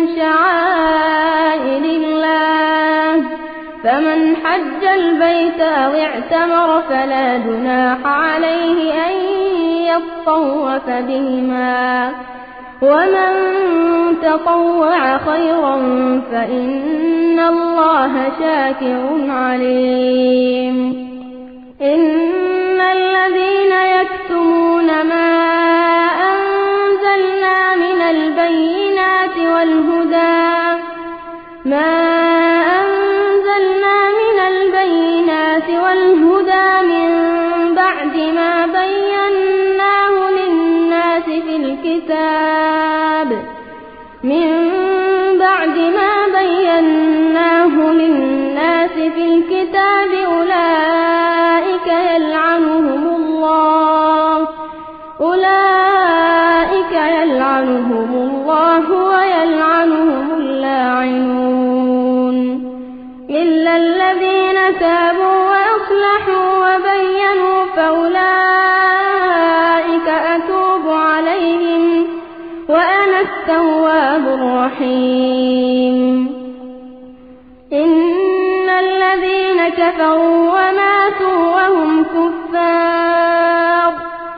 شعائر الله فمن حج البيت أو اعتمر فلا جناح عليه أن يطوف بهما ومن تطوع خيرا فإن الله شاكر عليم إن الذين يكتمون ما أنزلنا من البينات والهدى من بعد ما بيناه للناس في الكتاب أولئك يلعنهم الله ويلعنهم اللاعنون إلا الذين تابوا وأصلحوا وبينوا فأولئك أتوب عليهم وأنا التواب الرحيم إن الذين كفروا وماتوا وهم كفار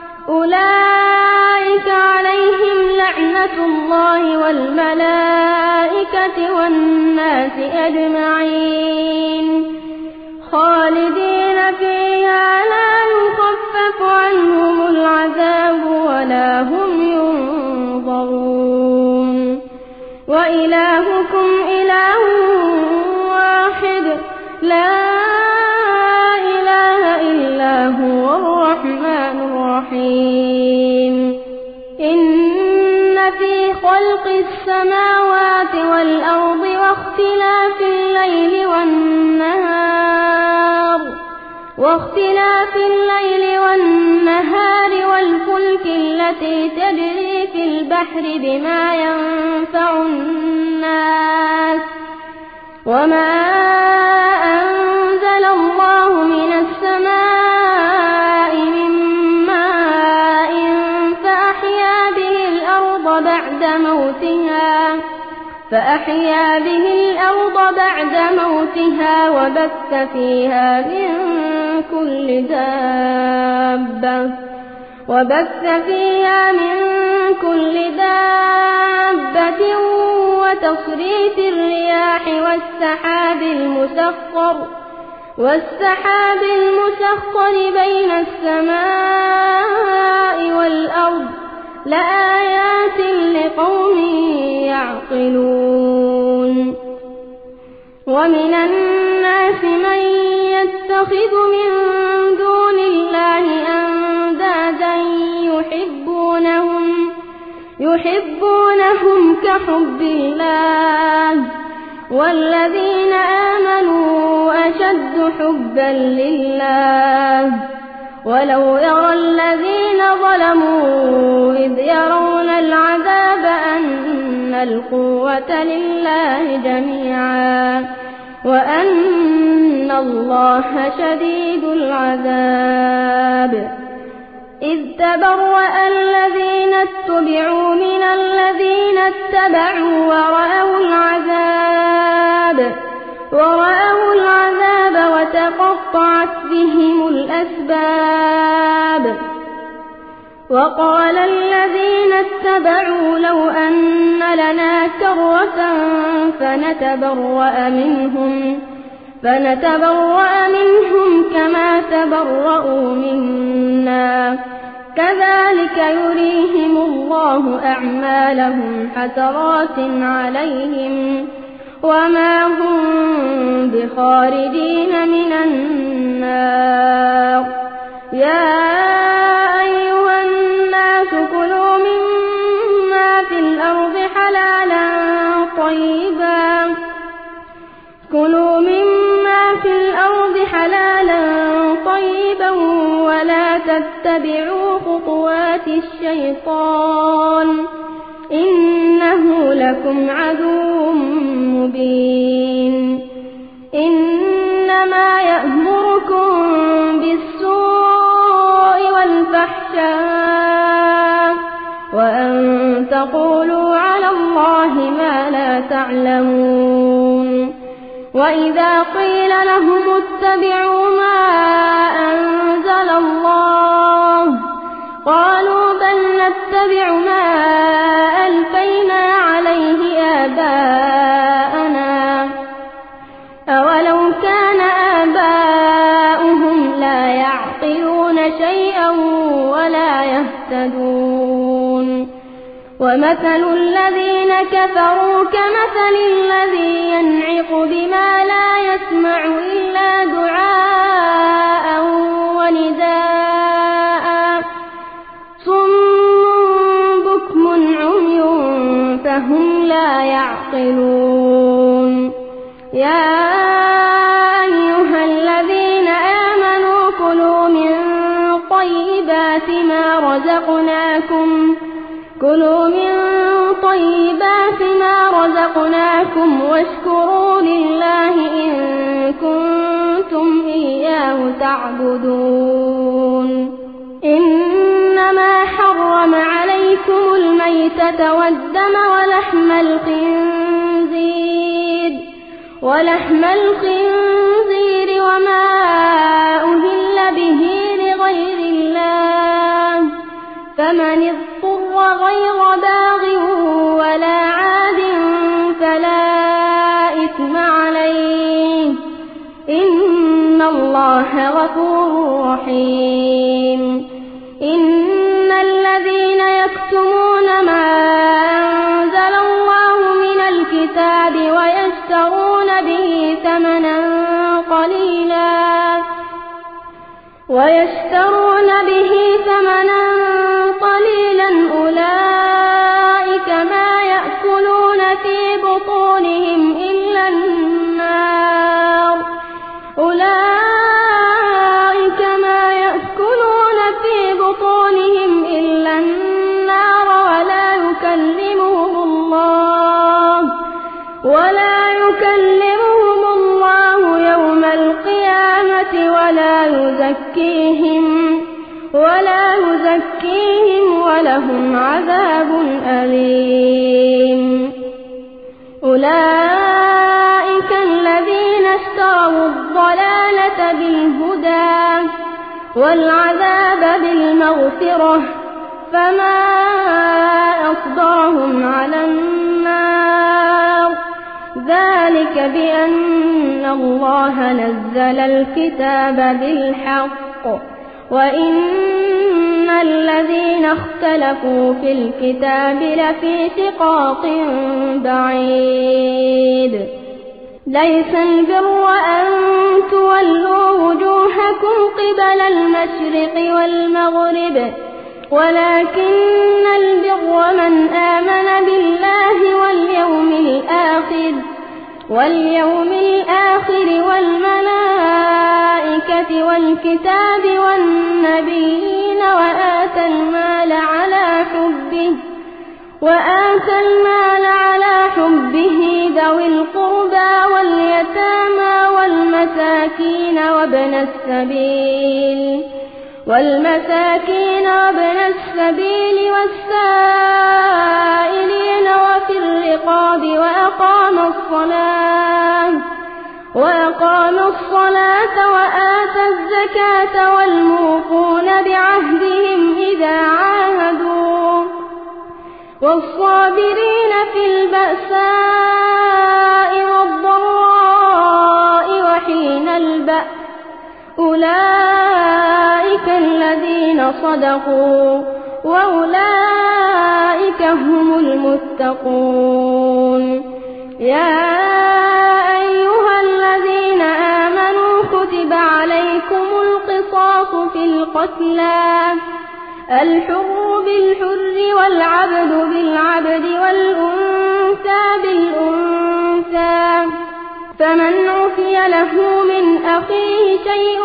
أولئك عليهم لعنة الله والملائكة والناس أجمعين خالدين فيها لا يخفف عنهم العذاب ولا هم ينظرون وإلهكم إله واحد لا إله إلا هو الرحمن الرحيم إن في خلق السماوات والأرض واختلاف الليل والنهار والفلك التي تجري في البحر بما ينفع الناس وما أنزل الله من السماء من ماء فأحيا به الأرض بعد موتها وبث فيها من كل دابة وتصريف الرياح والسحاب المسخر بين السماء والأرض لآيات لقوم يعقلون ومن الناس من يتخذ من دون الله أندادا يحبونهم كحب الله والذين آمنوا أشد حبا لله ولو يرى الذين ظلموا إذ يرون العذاب أن القوة لله جميعا وأن الله شديد العذاب إذ تبرأ الذين اتبعوا من الذين اتبعوا ورأوا العذاب وتقطعت بهم الأسباب وقال الذين اتبعوا لو أن لنا كرة فنتبرأ منهم كما تبرأوا منا كذلك يريهم الله أعمالهم حسرات عليهم وما هم بخارجين من النار يا أيها الناس كلوا مما في الأرض كلوا مما في الأرض حلالا طيبا ولا تتبعوا خطوات الشيطان إنه لكم عدو مبين إنما يأمركم بالسوء والفحشاء وأن تقولوا على الله ما لا تعلمون وإذا قيل لهم اتبعوا ما أنزل الله قالوا بل نتبع ما ألفينا عليه آباءنا أولو كان آباؤهم لا يعقلون شيئا ولا يهتدون ومثل الذين كفروا كمثل الذي ينعق بما لا يسمع إلا دعاء ونداء صم بكم عمي فهم لا يعقلون يا أيها الذين آمنوا كلوا من طيبات ما رزقناكم واشكروا لله إن كنتم إياه تعبدون إنما حرم عليكم الميتة والدم ولحم الخنزير وما أهل به لغير الله فمن اضطر غير باغ ولا عاد فلا إثم عليه إن الله غفور رحيم إن الذين يكتمون ما أنزل الله من الكتاب ويشترون به ثمنا قليلا أولئك ما يأكلون في بطونهم إلا النار ولا يكلمهم الله يوم القيامة ولا يزكيهم ولهم عذاب أليم أولئك الذين اشتروا الضلالة بالهدى والعذاب بالمغفرة فما أصبرهم على النار ذلك بأن الله نزل الكتاب بالحق وإن الذين اختلفوا في الكتاب لفي شقاق بعيد ليس البر أن تولوا وجوهكم قبل المشرق والمغرب ولكن البر من آمن بالله واليوم الآخر والملائكة والكتاب والنبيين وآتى المال على حبه ذوي القربى واليتامى والمساكين وابن السبيل والسائلين وفي الرقاب وأقام الصلاة وآتى الزكاة والموفون بعهدهم إذا عاهدوا والصابرين في البأساء والضراء وحين البأس أولئك الذين صدقوا وأولئك هم المتقون يا أيها الذين آمنوا كتب عليكم القصاص في القتلى الحر بالحر والعبد بالعبد والأنثى بالأنثى فمن عفي له من أخيه شيء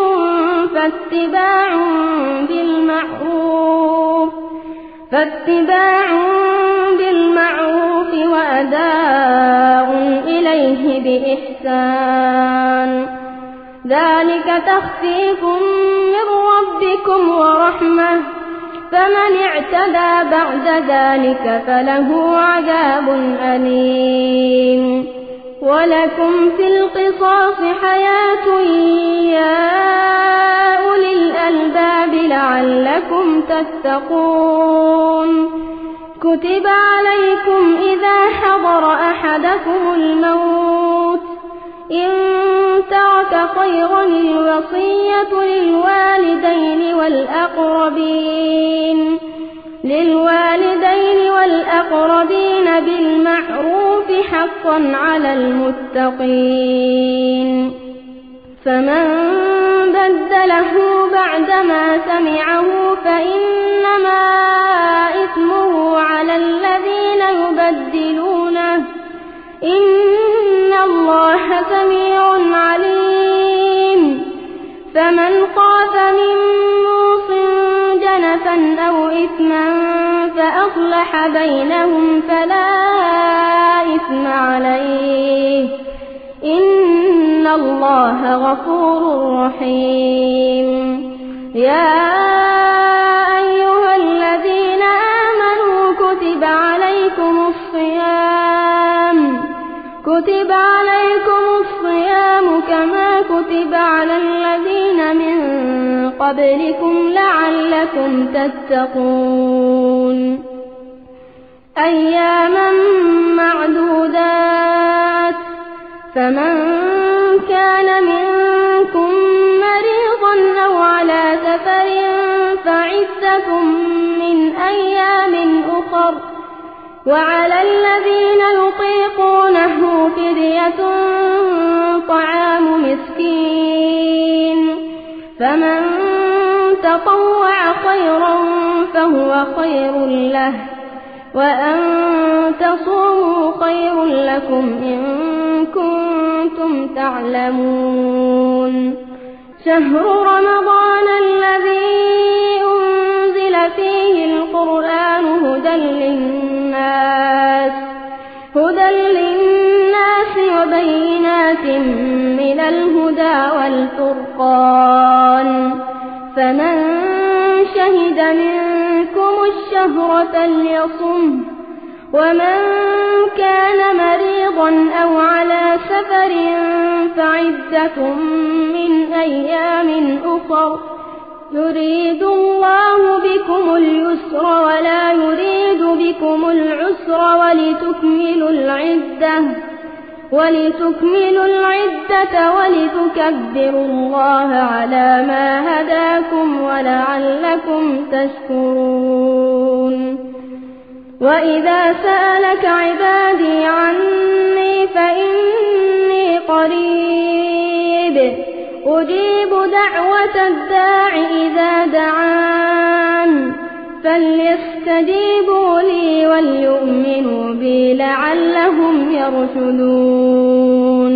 فاتباع بالمعروف وأداء إليه بإحسان، ذلك تخفيف من ربكم ورحمة، فمن اعتدى بعد ذلك فله عذاب أليم. ولكم في القصاص حياة يا أولي الألباب لعلكم تتقون. كتب عليكم إذا حضر أحدكم الموت إن ترك خيرا الوصية للوالدين والأقربين بالمعروف حقا على المتقين. فمن بدله بعدما سمعه فإنما إثمه على الذين يبدلونه، إن الله سميع عليم. فمن خاف من موص جنفا أو إثما فأصلح بينهم فلا إثم عليه، إن الله غفور رحيم. يا أيها الذين آمنوا كتب عليكم الصيام كما كتب على الذين من قبلكم لعلكم تتقون. أياما معدودات، فمن كان منكم مريضا أو على سفر فعدة من أيام أخر، وعلى الذين يطيقونه فدية طعام مسكين، فمن تطوع خيرا فهو خير له، وأن تصوموا خير لكم إن كنتم تعلمون. شهر رمضان الذي أنزل فيه القرآن هدى للناس وبينات من الهدى والفرقان، فمن شهد منكم الشهر فليصم، ومن كان مريضا أو على سفر فعدة من أيام أخر، يريد الله بكم اليسر ولا يريد بكم العسر ولتكملوا العدة ولتكبروا الله على ما هداكم ولعلكم تشكرون. وإذا سألك عبادي عني فإني قريب أجيب دعوة الداع إذا دعان، فليستجيبوا لي وليؤمنوا بي لعلهم يرشدون.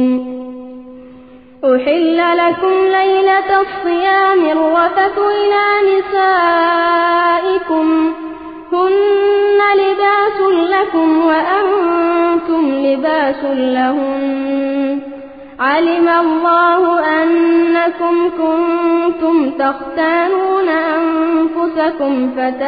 أحل لكم ليلة الصيام الرفث إلى نسائكم هن لباس لكم وأنتم لباس لهن، علم الله أنكم كنتم تختانون أنفسكم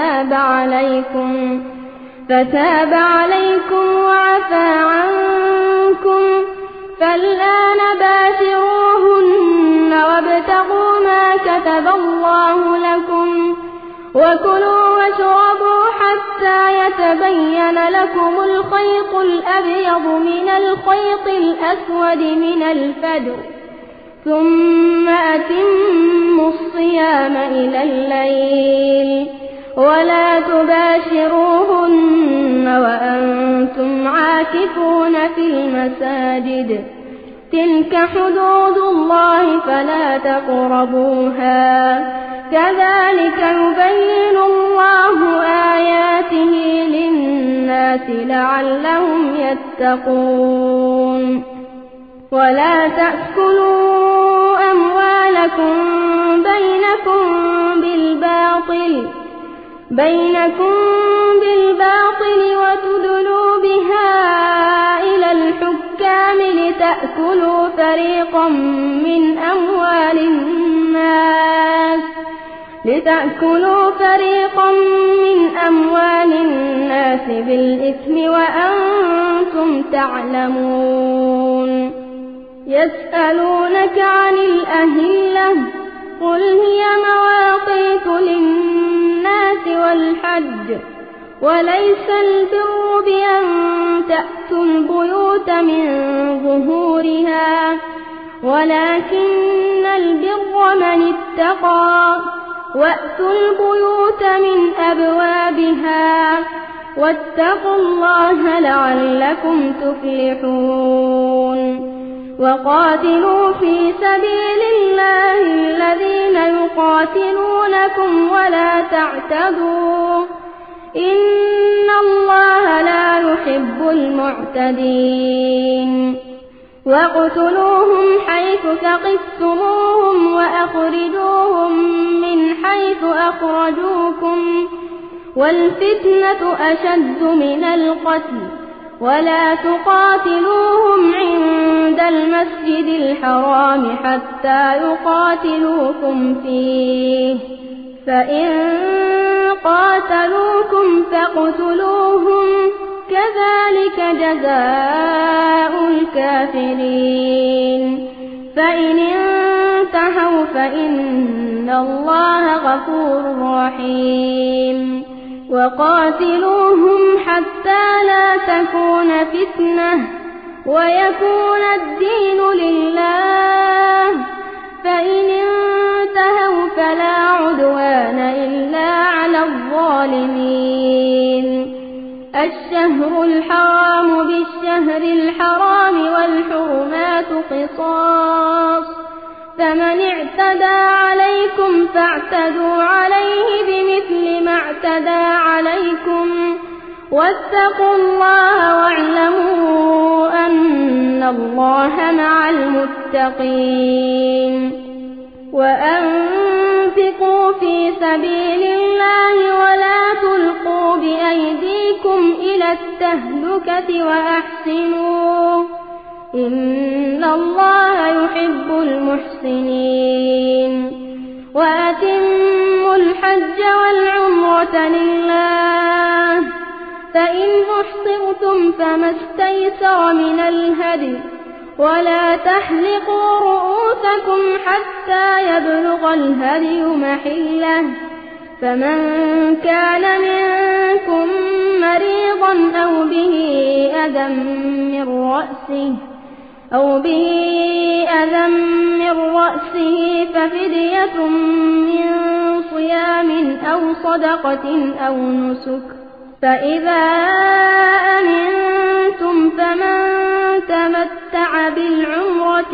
فتاب عليكم وعفى عنكم، فالآن باشروهن وابتغوا ما كتب الله لكم، وكلوا واشربوا حتى يتبين لكم الخيط الأبيض من الخيط الأسود من الفجر، ثم أتموا الصيام إلى الليل، ولا تباشروهن وأنتم عاكفون في المساجد، تلك حدود الله فلا تقربوها، كذلك يبين الله آياته للناس لعلهم يتقون. ولا تأكلوا أموالكم بينكم بالباطل وتدلوا بها إلى الحكام لتأكلوا فريقا من أموال الناس بالإثم وأنتم تعلمون. يسألونك عن الأهلة قل هي مواقيت للناس والحج وليس البر بأن تأتوا البيوت من ظهورها ولكن البر من اتقى وأتوا البيوت من أبوابها واتقوا الله لعلكم تفلحون. وقاتلوا في سبيل الله الذين يقاتلونكم ولا تعتدوا إن الله لا يحب المعتدين. واقتلوهم حيث ثقفتموهم وأخرجوهم من حيث أخرجوكم والفتنة أشد من القتل ولا تقاتلوهم عند المسجد الحرام حتى يقاتلوكم فيه فإن قاتلوكم فاقتلوهم كذلك جزاء الكافرين. فإن انتهوا فإن الله غفور رحيم. وقاتلوهم حتى لا تكون فتنة ويكون الدين لله فإن انتهوا فلا عدوان إلا على الظالمين. الشهر الحرام بالشهر الحرام والحرمات قصاص فمن اعتدى عليكم فاعتدوا عليه بمثل ما اعتدى عليكم واتقوا الله واعلموا أن الله مع المتقين. وأنفقوا في سبيل الله ولا تلقوا بأيديكم إلى التهلكة وأحسنوا إن الله يحب المحسنين. وأتموا الحج والعمرة لله فإن أحصرتم فما استيسر من الهدي ولا تحلقوا رؤوسكم حتى يبلغ الهدي محله فمن كان منكم مريضا أو به أذى من رأسه ففدية من صيام أو صدقة أو نسك فإذا أمنتم فمن تمتع بالعمرة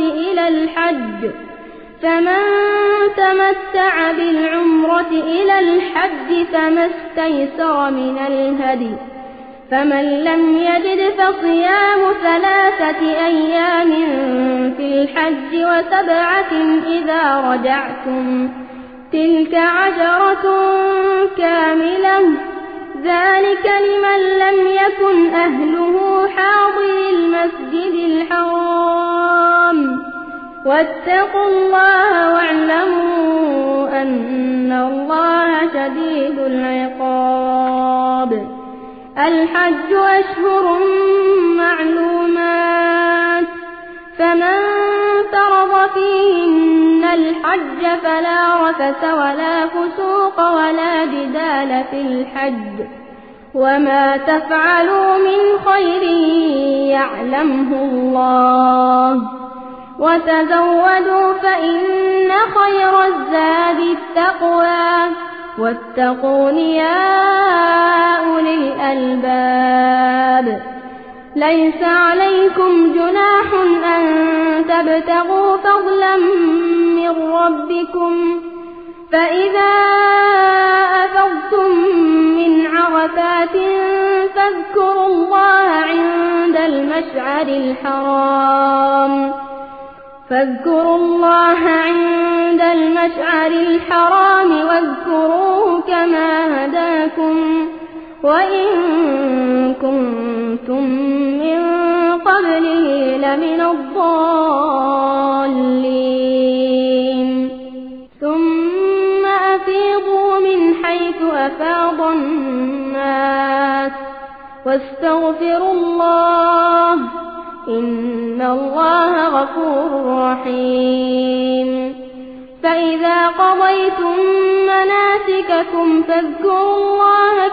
إلى الحج فما استيسر من الهدي فمن لم يجد فصيام 3 أيام في الحج و7 إذا رجعتم تلك 10 كاملة ذلك لمن لم يكن أهله حاضر المسجد الحرام واتقوا الله واعلموا أن الله شديد العقاب. الحج أشهر معلومات فمن فرض فيهن الحج فلا رفث ولا فسوق ولا جدال في الحج وما تفعلوا من خير يعلمه الله وتزودوا فإن خير الزاد التقوى واتقون يا أولي الألباب. ليس عليكم جناح أن تبتغوا فضلا من ربكم فإذا أفضتم من عرفات فاذكروا الله عند المشعر الحرام فاذكروا الله عند المشعر الحرام واذكروه كما هداكم وإن كنتم من قبله لمن الضالين ثم أفيضوا من حيث أفاض الناس واستغفروا الله إن الله غفور رحيم فإذا قضيتم مناسككم فاذكروا الله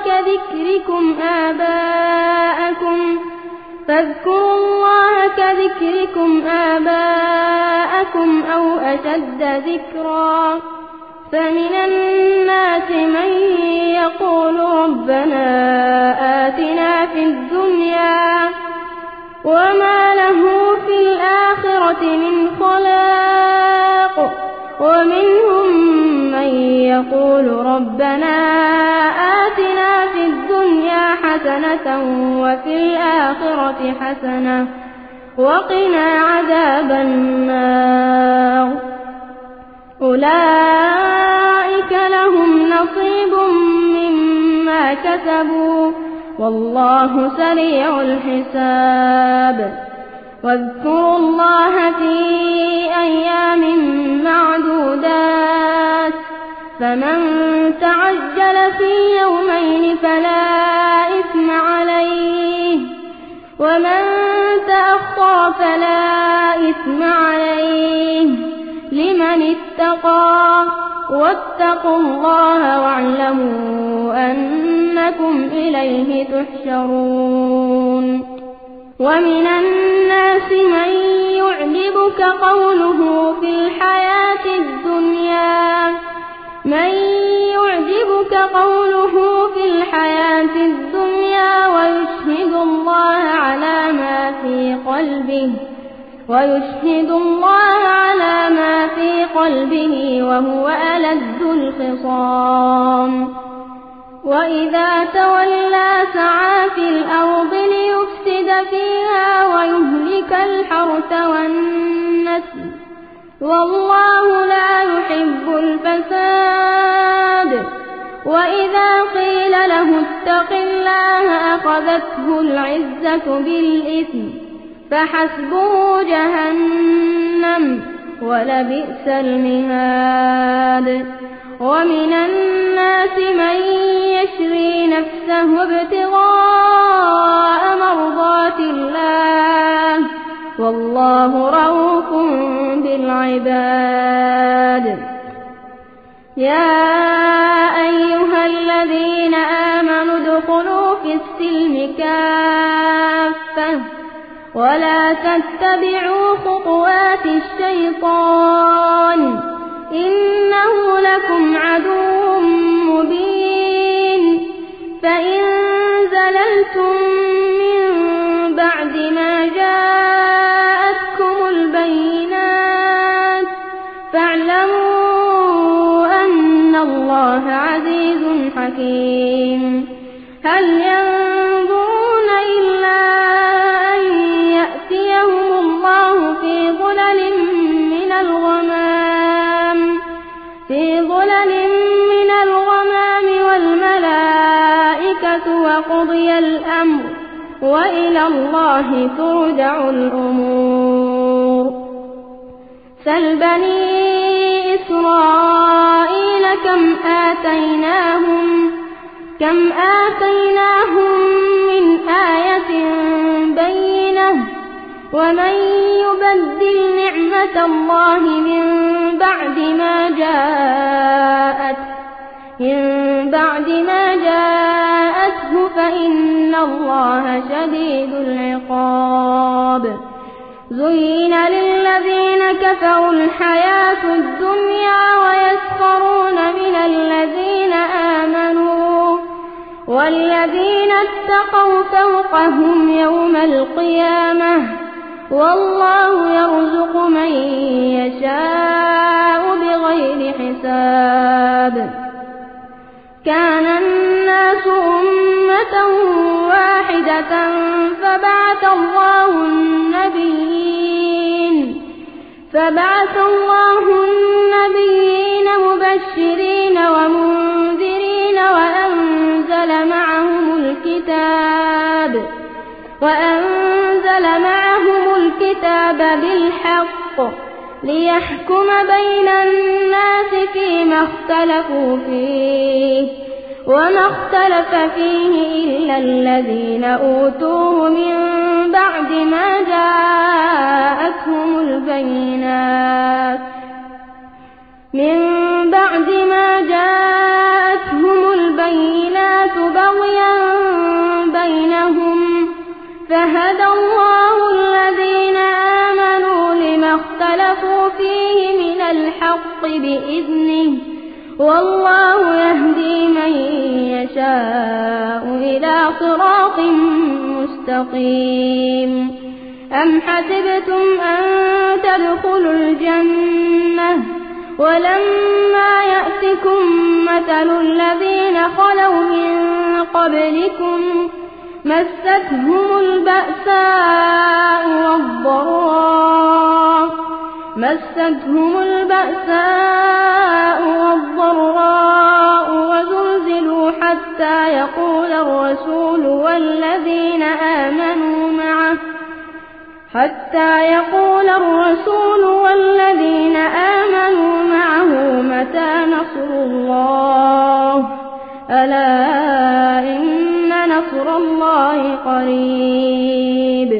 كذكركم آباءكم أو أشد ذكرا فمن الناس من يقول ربنا آتنا في الدنيا وما له في الآخرة من خلاق ومنهم من يقول ربنا آتنا في الدنيا حسنة وفي الآخرة حسنة وقنا عذاب النار أولئك لهم نصيب مما كسبوا والله سريع الحساب واذكروا الله في أيام معدودات فمن تعجل في يومين فلا إثم عليه ومن تأخر فلا إثم عليه لمن اتقى واتقوا الله واعلموا أنكم إليه تحشرون ومن الناس من يعجبك قوله في الحياة الدنيا ويشهد الله على ما في قلبه وهو ألد الخصام وإذا تولى سعى في الأرض ليفسد فيها ويهلك الحرث والنسل والله لا يحب الفساد وإذا قيل له اتق الله أخذته العزة بالإثم فحسبه جهنم ولبئس المهاد ومن الناس من يشري نفسه ابتغاء مرضات الله والله رؤوف بالعباد يا أيها الذين آمنوا ادخلوا في السلم كافة ولا تتبعوا خطوات الشيطان إنه لكم عدو مبين فإن زللتم من بعد ما جاءتكم البينات فاعلموا أن الله عزيز حكيم هل ينظرون إلا أن يأتيهم الله في ظلل من الغمام والملائكة وقضي الأمر وإلى الله ترجع الأمور سل بني إسرائيل كم آتيناهم من آية بينة ومن يبدل نعمة الله من بعد ما جاءته فإن الله شديد العقاب زين للذين كفروا الحياة الدنيا ويسخرون من الذين آمنوا والذين اتقوا فوقهم يوم القيامة والله يرزق من يشاء بغير حساب كان الناس أمة واحدة فبعث الله فبعث الله النبيين مبشرين ومنذرين وأنزل معهم الكتاب بالحق ليحكم بين الناس فيما اختلفوا فيه وما اختلف فيه إلا الذين أوتوه من بعد ما جاءتهم البينات بغيا بينهم فهدى الله الذين آمنوا لما اختلفوا فيه من الحق بإذنه والله يهدي من يشاء إلى صراط مستقيم. أم حسبتم أن تدخلوا الجنة ولما يأتكم مثل الذين خلوا من قبلكم مستهم البأساء والضراء وزلزلوا حتى يقول الرسول والذين آمنوا معه متى نصر الله ألا إن نصر الله قريب.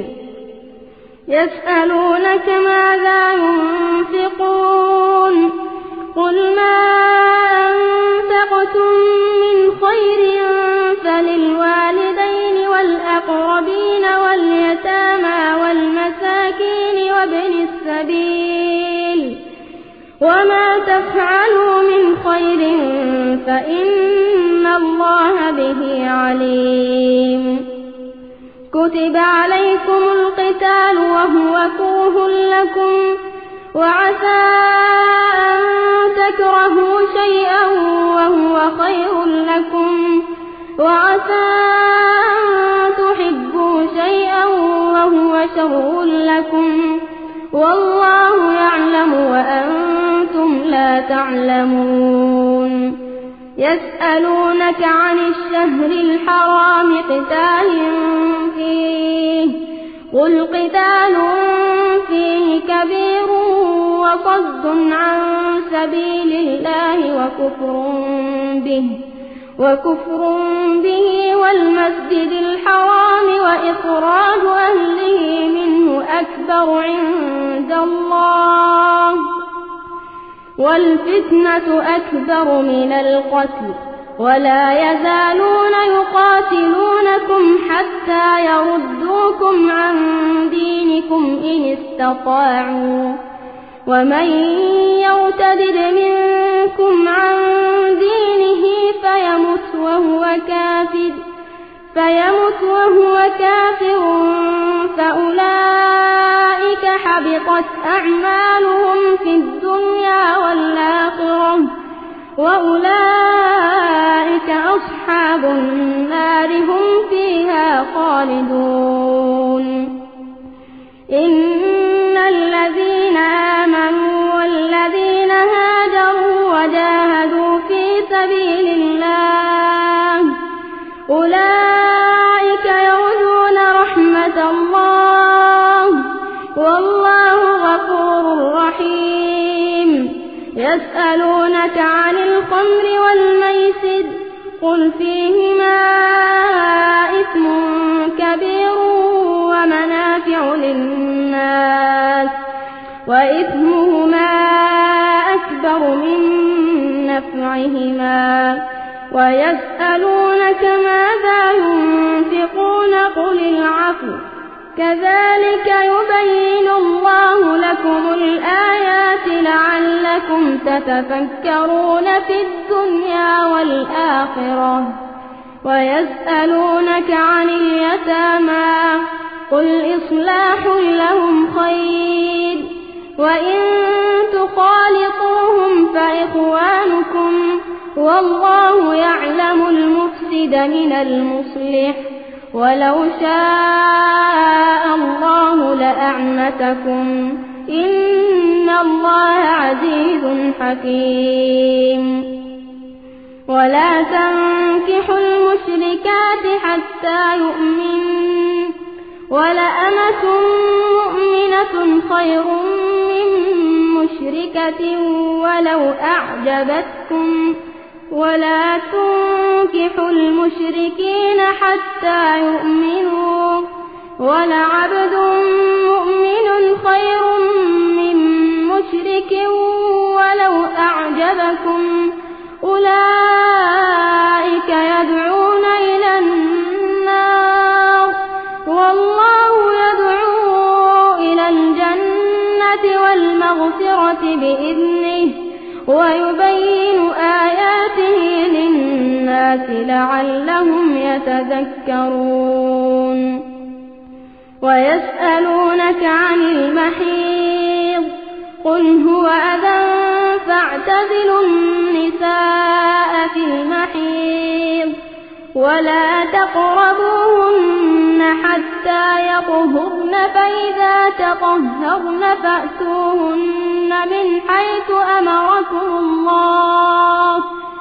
يسألونك ماذا ينفقون قل ما أنفقتم من خير فللوالدين والأقربين واليتامى والمساكين وابن السبيل وما تفعلوا من خير فإن الله به عليم. كتب عليكم القتال وهو كره لكم وعسى أن تكرهوا شيئا وهو خير لكم وعسى أن تحبوا شيئا وهو شر لكم والله يعلم وأنتم لا تعلمون. يسألونك عن الشهر الحرام قتال فيه قل قتال فيه كبير وصد عن سبيل الله وكفر به والمسجد الحرام وإخراج أهله منه أكبر عند الله والفتنة أكبر من القتل ولا يزالون يقاتلونكم حتى يردوكم عن دينكم إن استطاعوا ومن يرتد منكم عن دينه فيمت وهو كافر فأولئك حبطت أعمالهم في الدنيا والآخرة وأولئك أصحاب النار هم فيها خالدون. إن الذين آمنوا والذين هاجروا وجاهدوا في سبيل الله أولئك يرجون رحمة الله والله غفور رحيم. يسألونك عن الخمر والميسر قل فيهما إثم كبير ومنافع للناس وإثمهما أكبر من نفعهما ويسألونك ماذا ينفقون قل العفو كذلك يبين الله لكم الآيات لعلكم تتفكرون في الدنيا والآخرة. ويسألونك عن اليتامى قل إصلاح لهم خير وإن تخالطوهم فإخوانكم والله يعلم المفسد من المصلح ولو شاء الله لأعنتكم إن إن الله عزيز حكيم ولا تنكحوا المشركات حتى يؤمنوا ولأمة مؤمنة خير من مشركة ولو أعجبتكم ولا تنكحوا المشركين حتى يؤمنوا ولعبد مؤمن خير من مشرك ولو أعجبكم أولئك يدعون إلى النار والله يدعو إلى الجنة والمغفرة بإذنه ويبين آياته للناس لعلهم يتذكرون ويسألونك عن المحيض قل هو أذى فاعتزلوا النساء في المحيض ولا تقربوهن حتى يطهرن فإذا تطهرن فأتوهن من حيث أمركم الله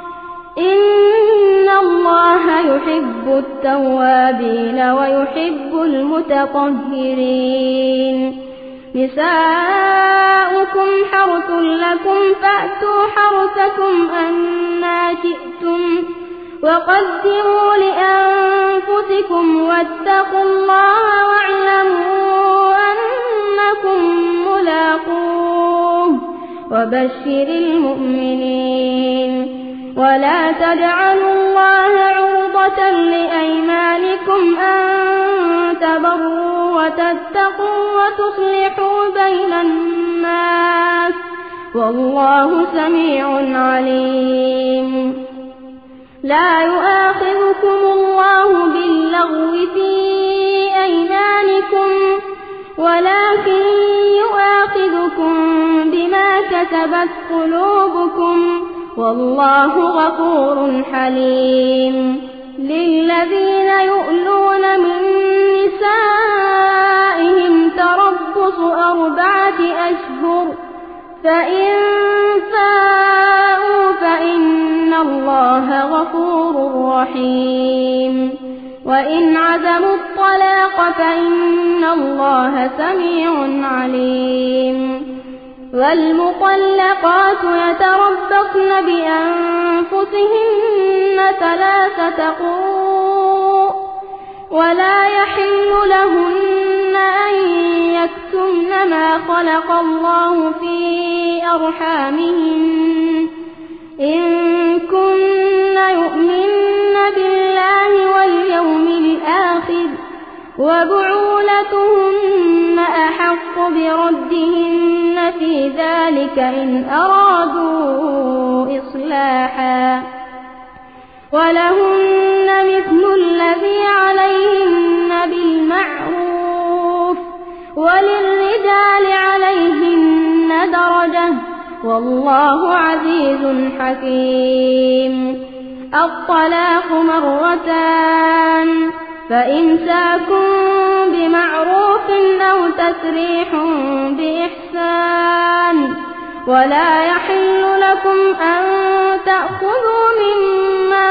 إن الله يحب التوابين ويحب المتطهرين نساؤكم حرث لكم فأتوا حرثكم أنى شئتم وقدموا لأنفسكم واتقوا الله واعلموا أنكم ملاقوه وبشر المؤمنين ولا تجعلوا الله عرضة لأيمانكم أن تبروا وتتقوا وتصلحوا بين الناس والله سميع عليم لا يؤاخذكم الله باللغو في أيمانكم ولكن يؤاخذكم بما كسبت قلوبكم والله غفور حليم للذين يؤلون من نسائهم تربص 4 أشهر فإن فاءوا فإن الله غفور رحيم وإن عزموا الطلاق فإن الله سميع عليم والمطلقات يتربصن بأنفسهن 3 قروء ولا يحل لهن أن يكتمن ما خلق الله في أرحامهن إن كن يؤمن بالله واليوم الآخر وبعولتهن أحق بردهن في ذلك إن أرادوا إصلاحا ولهن مثل الذي عليهن بالمعروف وللرجال عليهن درجة والله عزيز حكيم الطلاق 2 فإمساك بمعروف أو تسريح بإحسان ولا يحل لكم أن تأخذوا مما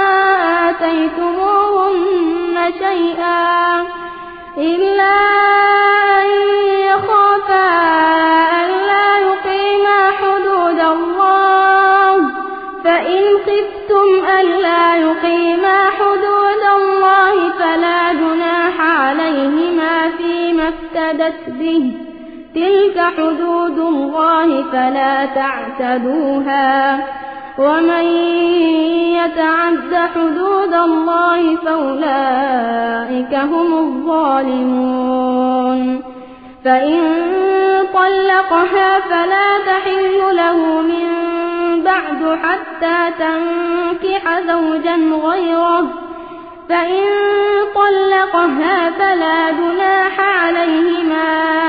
آتيتموهن شيئا إلا أن يخافا ألا يقيما حدود الله فإن خفتم ألا يقيما حدود الله فلا جناح عليهما فيما افتدت به تلك حدود الله فلا تعتدوها ومن يتعد حدود الله فأولئك هم الظالمون فإن طلقها فلا تحل له من بعد حتى تنكح زوجا غيره فإن طلقها فلا جناح عليهما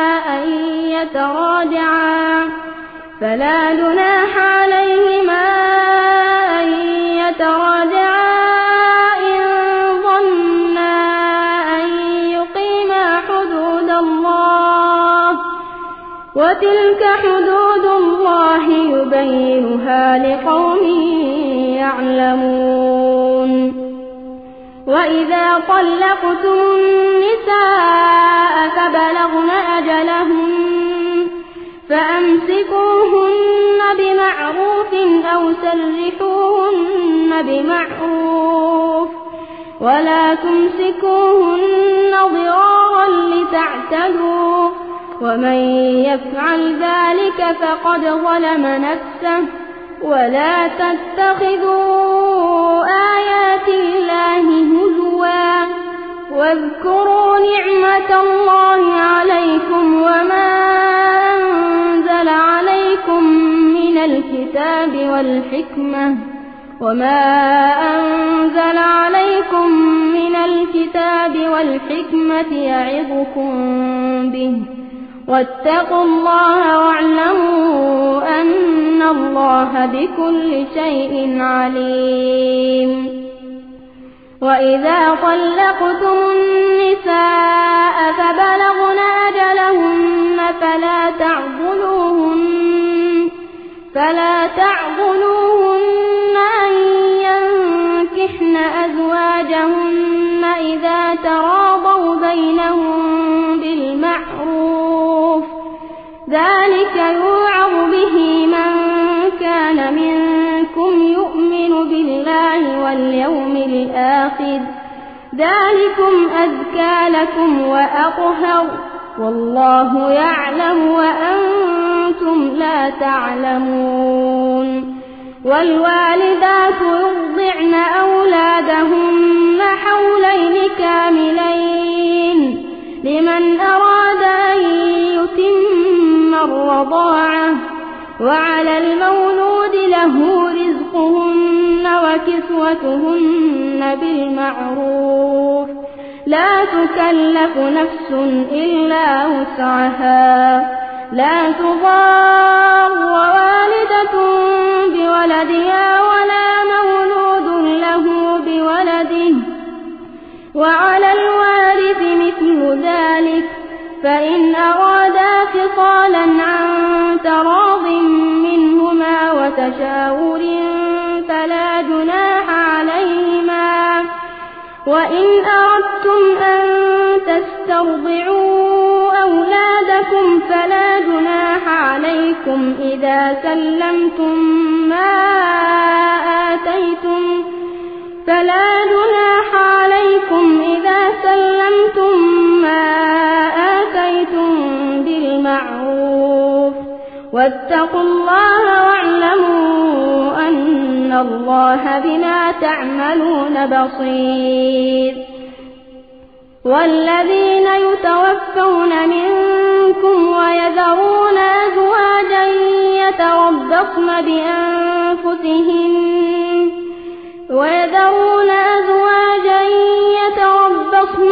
أن يتراجعا إن ظنا أن يقيما حدود الله وتلك حدود الله يبينها لقوم يعلمون وإذا طلقتم النساء فبلغن أجلهن فأمسكوهن بمعروف أو سرحوهن بمعروف ولا تمسكوهن ضرارا لتعتدوا ومن يفعل ذلك فقد ظلم نفسه ولا تتخذوا آيات الله هزوا واذكروا نعمة الله عليكم وما أنزل عليكم من الكتاب والحكمة يعظكم به واتقوا الله واعلموا أن الله بكل شيء عليم وإذا طلقتم النساء فبلغن أجلهن فلا تعضلوهن أن ينكحن أزواجهن إذا تراضوا بينهم بالمعروف ذلك يوعظ به من كان منكم يؤمن بالله واليوم الآخر ذلكم أزكى لكم وأطهر والله يعلم وأنتم لا تعلمون والوالدات يرضعن أولادهن حولين كاملين لمن أراد أن يتم الرضاعة وعلى المولود له رزقهن وكسوتهن بالمعروف لا تكلف نفس إلا وسعها لا تضار والدة بولدها ولا مولود له بولده وعلى الوارث مثل ذلك فإن أرادا فصالا عن تراض منهما وتشاور فلا جناح عليهما وإن أردتم أن تسترضعوا أولادكم فلا جناح عليكم إذا سلمتم ما آتيتم بالمعروف واتقوا الله واعلموا أن الله بما تعملون بصير والذين يتوفون منكم ويذرون أزواجا يتربصن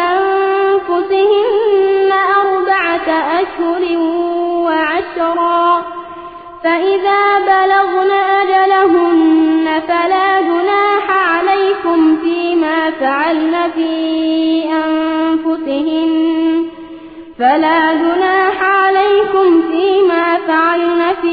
بأنفسهن 4 أشهر وعشرا فإذا بلغن أجلهن فلا جناح عليكم فيما فعلن في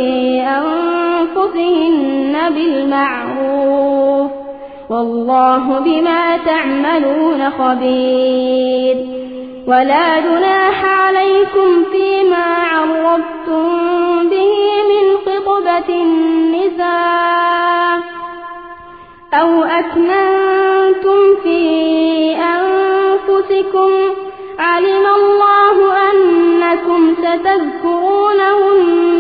أنفسهن بالمعروف والله بما تعملون خبير ولا جناح عليكم فيما عرضتم به من خطبة النساء أو أكننتم في أنفسكم علم الله أنكم ستذكرونهن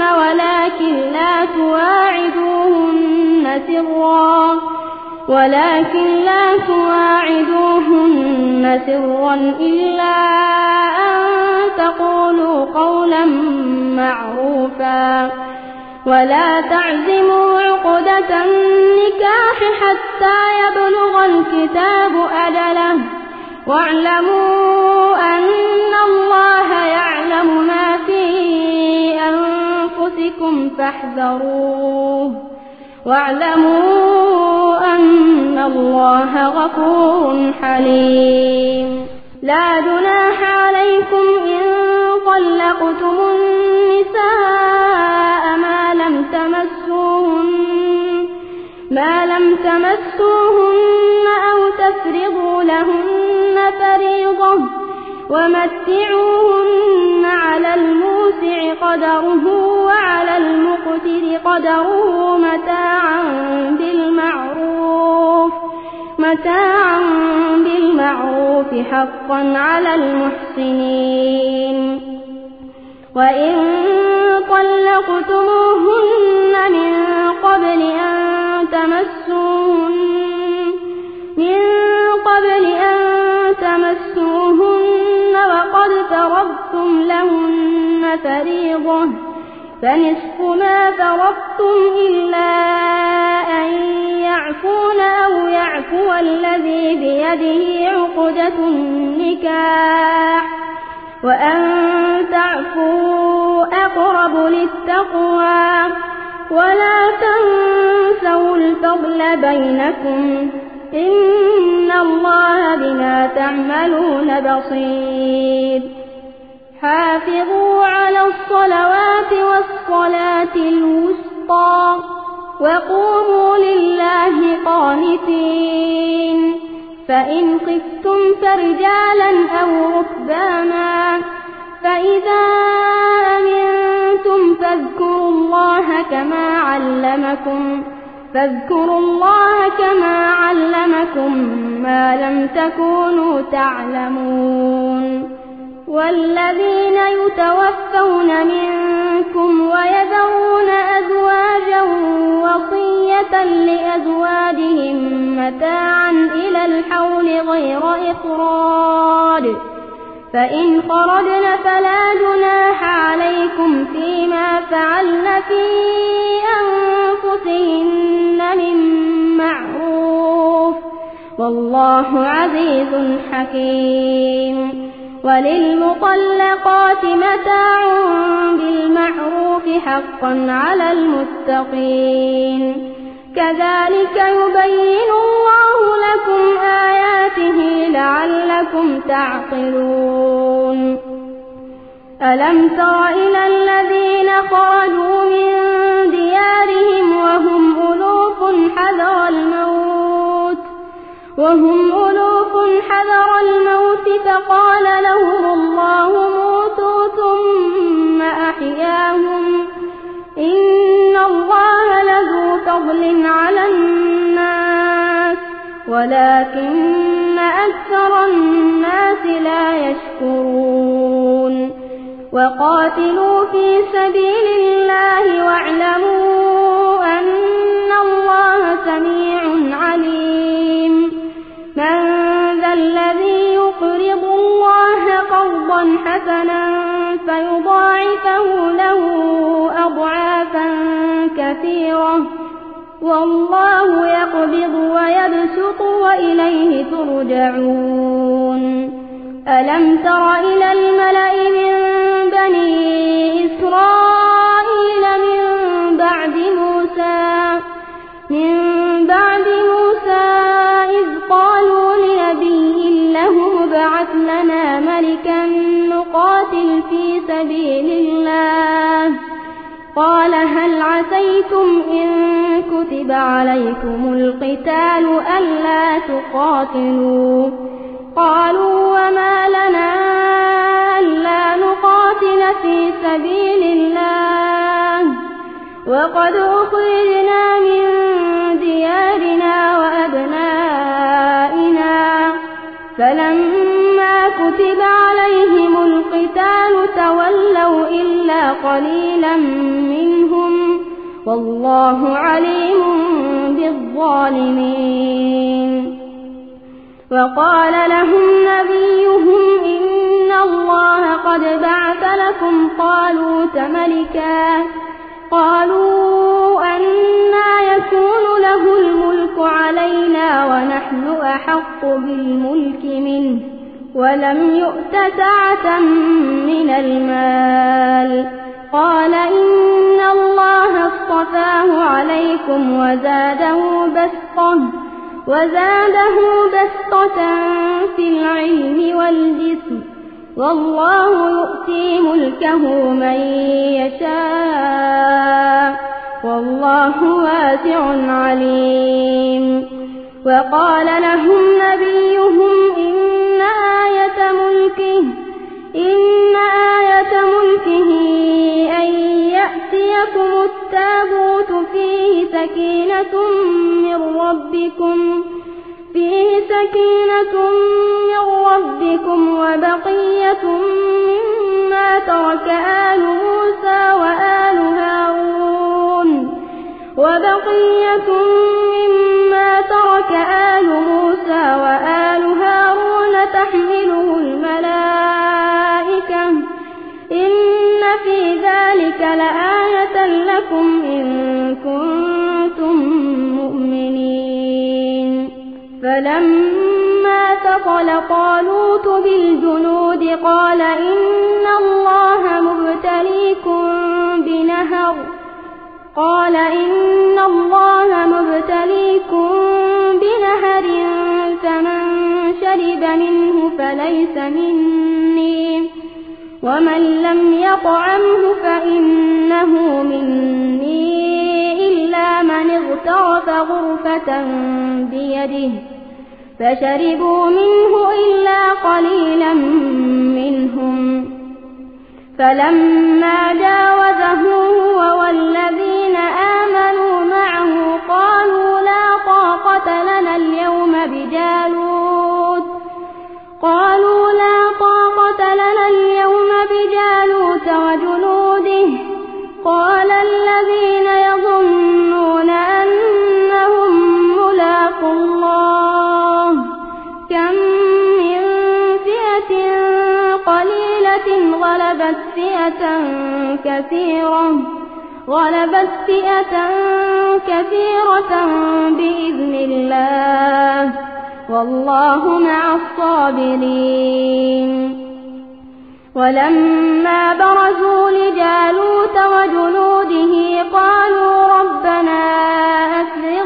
ولكن لا تواعدوهن سرا إلا أن تقولوا قولا معروفا ولا تعزموا عقدة النكاح حتى يبلغ الكتاب أجله واعلموا أن الله يعلم ما في أنفسكم فاحذروه واعلموا أن الله غفور حليم. لا جناح عليكم إن طلقتم النساء ما لم تمسوهن أو تفرضوا لهن فريضة ومتعوهن على الموسع قدره وعلى المقتر قدره متاعا بالمعروف حقا على المحسنين. وإن طلقتموهن من قبل أن تمسوهن وقد فرضتم لهن فريضة فنصف ما فرضتم إلا أن يعفون أو يعفو الذي بيده عقدة النكاح وأن تعفوا أقرب للتقوى ولا تنسوا الفضل بينكم إن الله بما تعملون بصير. حافظوا على الصلوات والصلاة الوسطى وقوموا لله قانتين. فإن خفتم فرجالا أو ركبانا فإذا أمنتم فاذكروا الله كما علمكم ما لم تكونوا تعلمون. والذين يتوفون منكم ويذرون أزواجا وصية لأزواجهم متاعا إلى الحول غير إخراج فإن خرجن فلا جناح عليكم فيما فعلن في أنفسهن من معروف والله عزيز حكيم. وللمطلقات متاع بالمعروف حقا على المتقين. كذلك يبين الله لكم آياته لعلكم تعقلون. ألم تر إلى الذين خرجوا من ديارهم وهم ألوف حذر الموت فقال لهم الله موتوا ثم أحياهم إن الله لذو فضل على الناس ولكن أكثر الناس لا يشكرون. وقاتلوا في سبيل الله واعلموا أن الله سميع عليم. من ذا الذي يقرض الله قرضا حسنا فيضاعفه له أضعافا كثيرة والله يقبض ويبسط وإليه ترجعون. ألم تر إلى الملأ من بني إسرائيل من بعد موسى إذ قالوا لنبي له ابعث لنا ملكا نقاتل في سبيل الله قال هل عسيتم إن كتب عليكم القتال ألا تقاتلوا قالوا وما لنا ألا نقاتل في سبيل الله وقد أخرجنا من ديارنا وأبنائنا فلما كتب عليهم القتال تولوا إلا قليلا منهم والله عليم بالظالمين. وقال لهم نبيهم إن الله قد بعث لكم طالوت ملكا قالوا أنى يكون له الملك علينا ونحن أحق بالملك منه ولم يؤت سعة من المال قال إن الله اصطفاه عليكم وزاده بسطة وزاده بسطة في العلم والجسم والله يؤتي ملكه من يشاء والله واسع عليم وقال لهم نبيهم إن آية ملكه أن يأتيكم التابوت فيه سكينة من ربكم وبقية مما ترك آل موسى وآل هارون تحمله الملائكة إن في ذلك لآية لكم إن كنتم مؤمنين فلما فصل طالوت بالجنود قال إن الله مبتليكم بنهر فمن شرب منه فليس مني ومن لم يطعمه فإنه مني إلا من اغترف غرفة بيده فشربوا منه إلا قليلا منهم فلما جاوزه هو والذين آمنوا معه قالوا لا طاقة لنا اليوم بجالوت وجنوده قال الذين يظنون أنهم ملاقو الله كم من فئة قليلة غلبت فئة كثيرة بإذن الله والله مع الصابرين ولما برزوا لجالوت وجنوده قالوا ربنا أفرغ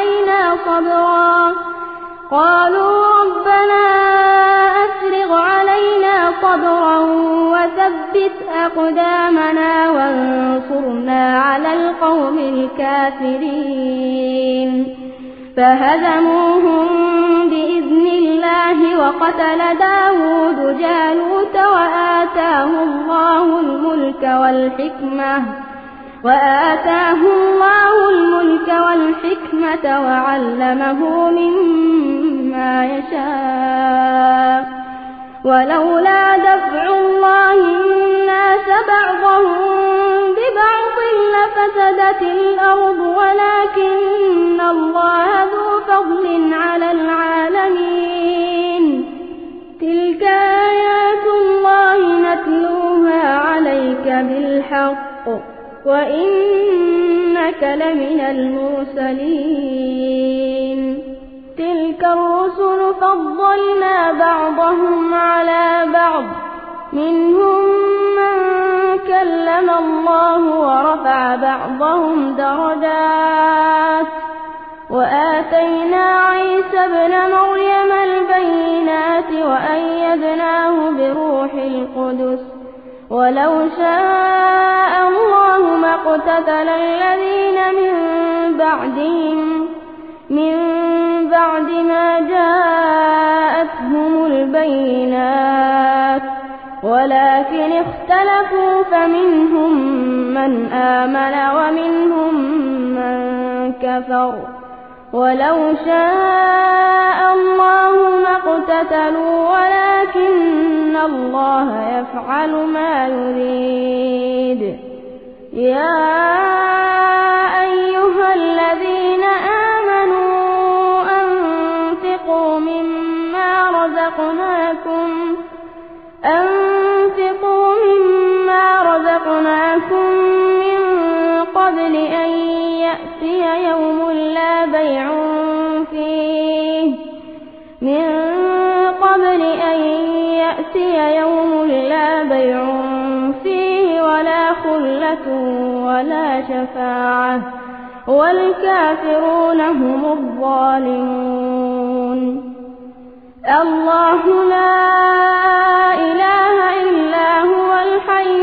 علينا صبرا وثبت أقدامنا وانصرنا على القوم الكافرين فهزموهم بإذن الله وقتل داود جالوت وآتاه الله الملك والحكمة وعلمه مما يشاء ولولا دفع الله الناس بعضهم ببعض لفسدت الأرض ولكن الله ذو فضل على العالمين تلك آيات الله نتلوها عليك بالحق وإنك لمن المرسلين تلك الرسل فضلنا بعضهم على بعض منهم من كلم الله ورفع بعضهم درجات وآتينا عيسى ابن مريم البينات وأيدناه بروح القدس ولو شاء الله ما اقتتل الذين من بعد ما جاءتهم البينات ولكن اختلفوا فمنهم من آمن ومنهم من كفر ولو شاء الله ما اقتتلوا ولكن الله يفعل ما يريد يا أيها الذين آمنوا أنفقوا مما رزقناكم من قبل أن يأتي يوم لا بيع فيه ولا خلة ولا شفاعة والكافرون هم الظالمون. الله لا إله إلا هو الحي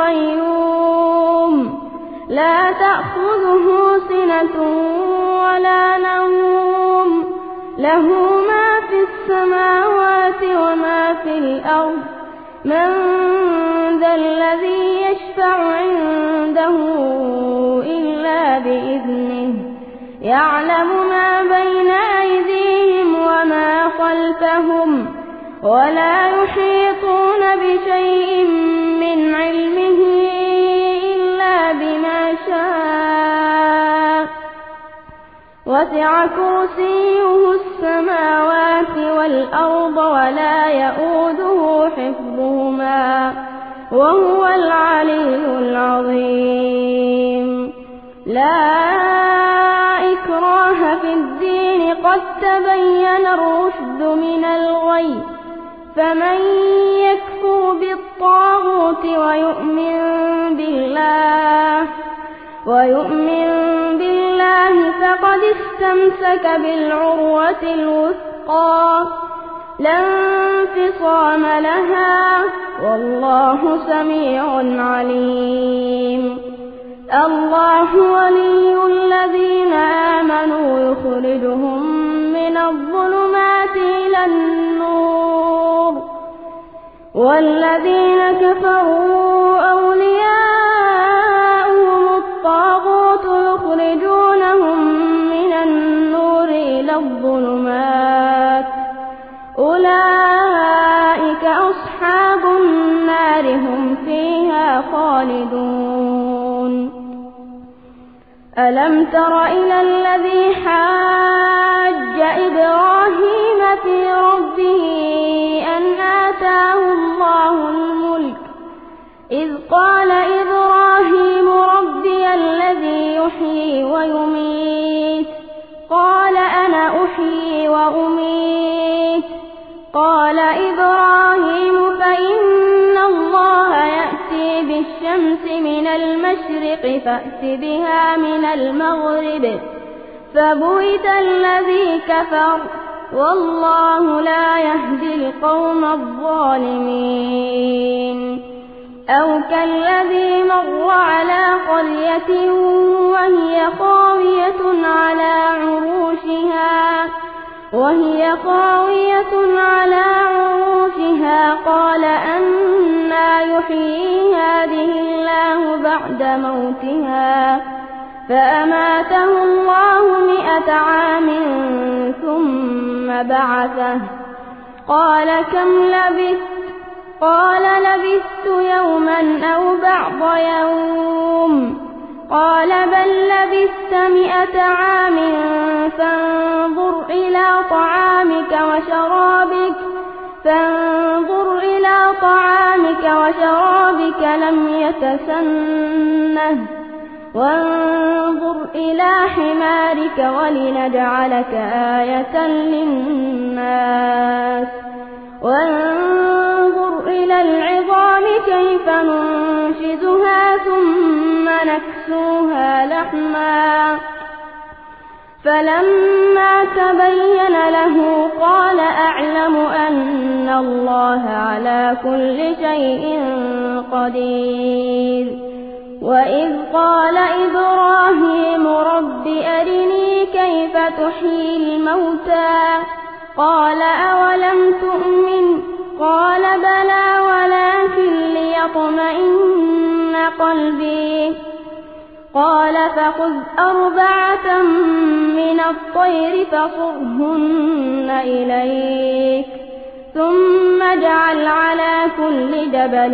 القيوم لا تأخذه سنة ولا نوم له ما في السماوات وما في الأرض من ذا الذي يشفع عنده إلا بإذنه يعلم ما بين أيديهم وما خلفهم ولا يحيطون بشيء من علمه إلا بما شاء وسع كرسيه السماوات والأرض ولا يئوده حفظهما وهو العلي العظيم. لا إكراه في الدين قد تبين الرشد من الغي فمن يكفر بالطاغوت ويؤمن بالله فقد استمسك بالعروة الوثقى لا انفصام لها والله سميع عليم. الله ولي الذين آمنوا يخرجهم من الظلمات إلى النور والذين كفروا أولياؤهم الطاغوت يخرجونهم من النور إلى الظلمات أولئك أصحاب النار هم فيها خالدون. ألم تر إلى الذي حاج إبراهيم في ربه أن آتاه الله الملك إذ قال إبراهيم ربي الذي يحيي ويميت قال أنا أحيي وأميت قال إبراهيم فإن الله يأتي بالشمس من المشرق فأت بها من المغرب فبهت الذي كفر والله لا يهدي القوم الظالمين. أو كالذي مر على قرية وهي خاوية على عروشها قال أنى يحيي هذه الله بعد موتها فأماته الله 100 عام ثم بعثه قال كم لبثت قال لبثت يوما أو بعض يوم قال بل لبثت 100 عام فانظر إلى طعامك وشرابك لم يتسنه وانظر إلى حمارك ولنجعلك آية للناس وانظر إلى العظام كيف ننشزها ثم نكسوها لحما فلما تبين له قال أعلم أن الله على كل شيء قدير. وإذ قال إبراهيم رب أرني كيف تحيي الموتى قال أولم تؤمن قال بلى ولكن ليطمئن قلبي قال فخذ 4 من الطير فصرهن إليك ثم اجعل على كل جبل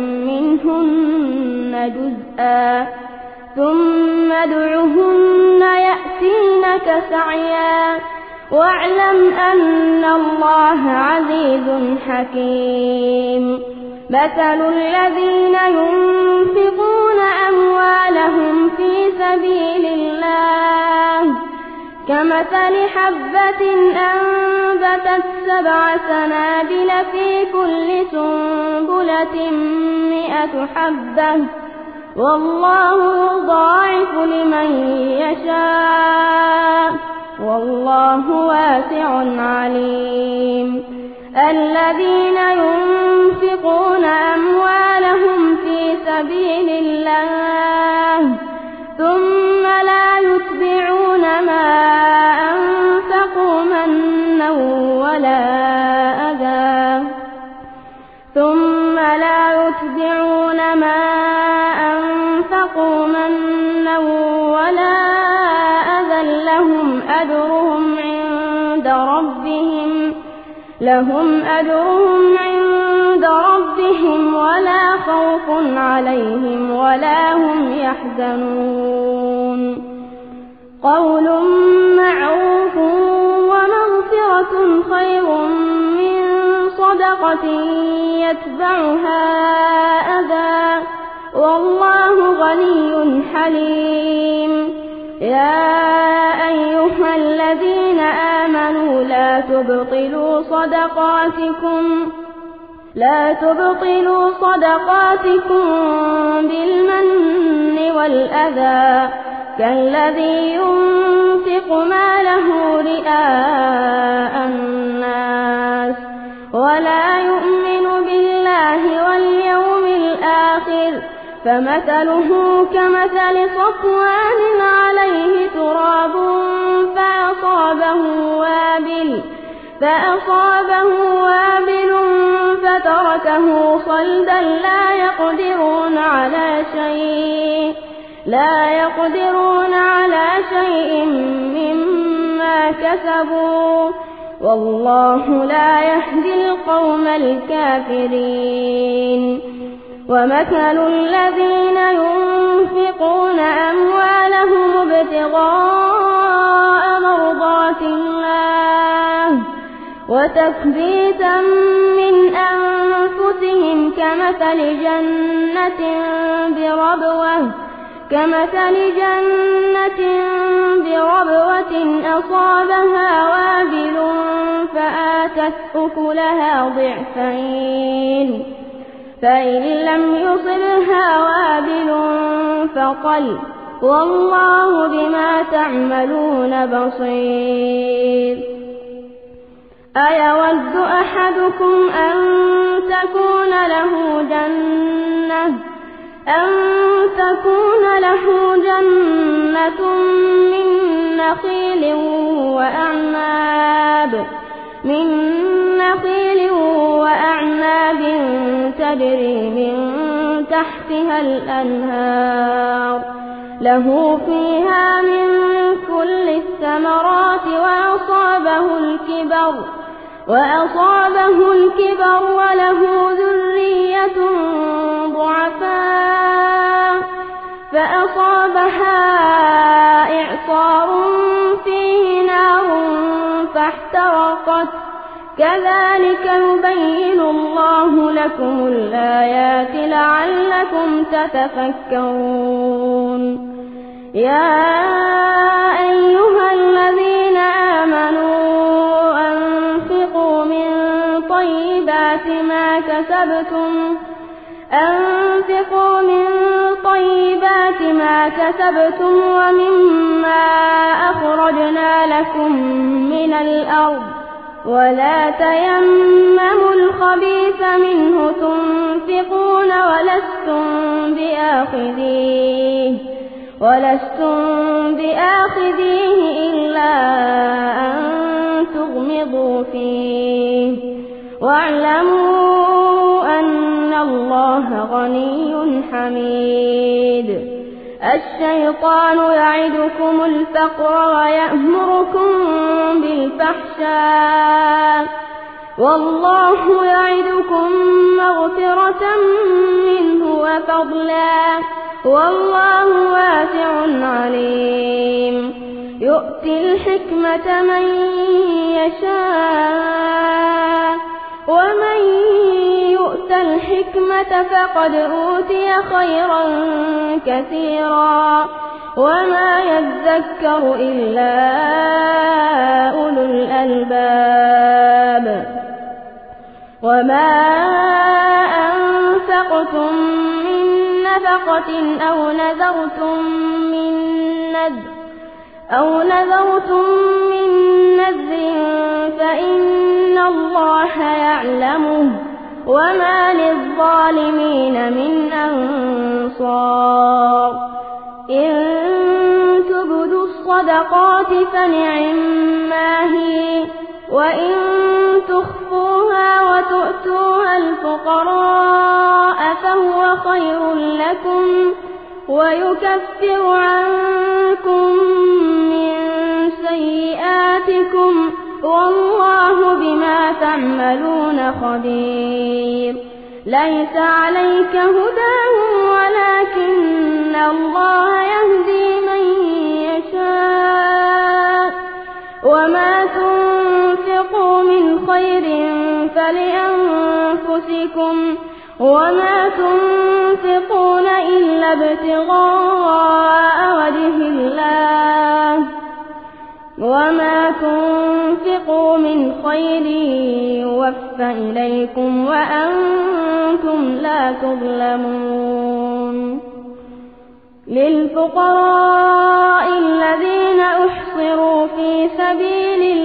منهن جزءا ثم ادعهن يأتينك سعيا واعلم أن الله عزيز حكيم. مثل الذين ينفقون أموالهم في سبيل الله كمثل حبة أنبتت 7 سنابل في كل سنبلة 100 حبة والله يضاعف لمن يشاء والله واسع عليم. الذين ينفقون أموالهم في سبيل الله ثم لا يتبعون ما أنفقوا منا ولا أذى لهم أجرهم عند ربهم ولا خوف عليهم ولا هم يحزنون. قول معروف ومغفرة خير من صدقة يتبعها أذى والله غني حليم. يا أيها الذين آمنوا لا تبطلوا صدقاتكم بالمن والأذى كالذي ينفق ماله رئاء الناس ولا يؤمن بالله واليوم الآخر فمثله كمثل صفوان عليه تراب فأصابه وابل فتركه صلدا لا يقدرون على شيء مما كسبوا والله لا يهدي القوم الكافرين. ومثل الذين ينفقون أموالهم ابتغاء مرضات الله وتثبيتا من أنفسهم كمثل جنة بربوة أصابها وابل فآتت أكلها ضعفين فإن لم يصبها وابل فطل والله بما تعملون بصير. أيود أحدكم أن تكون له جنة من نخيل وأعناب تجري من تحتها الأنهار له فيها من كل الثمرات وأصابه الكبر وله ذرية ضعفاء فأصابها إعصار فيه نار فاحترقت كذلك يبين الله لكم الآيات لعلكم تتفكرون. يا أيها الذين آمنوا أنفقوا من طيبات ما كسبتم ومما أخرجنا لكم من الأرض ولا تيمموا الخبيث منه تنفقون ولستم بآخذيه إلا أن تغمضوا فيه واعلموا أن الله غني حميد. الشيطان يعدكم الفقر ويأمركم بالفحشاء والله يعدكم مغفرة منه وفضلا والله واسع عليم. يؤتي الحكمة من يشاء ومن يؤت الحكمة فقد أوتي خيرا كثيرا وما يذكر إلا أولو الألباب. وما أنفقتم من نفقة أو نذرتم من نذر أو نذرتم من نذر فإن الله يعلمه وما للظالمين من أنصار إن تبدوا الصدقات فنعما هي وإن تخفوها وتؤتوها الفقراء فهو خير لكم ويكفر عنكم من سيئاتكم والله بما تعملون خبير ليس عليك هداهم ولكن الله يهدي من يشاء وما تنفقوا من خير فلأنفسكم وما تنفقون إلا ابتغاء وجه الله وما تنفقوا من خير يوفى إليكم وأنتم لا تظلمون للفقراء الذين أحصروا في سبيل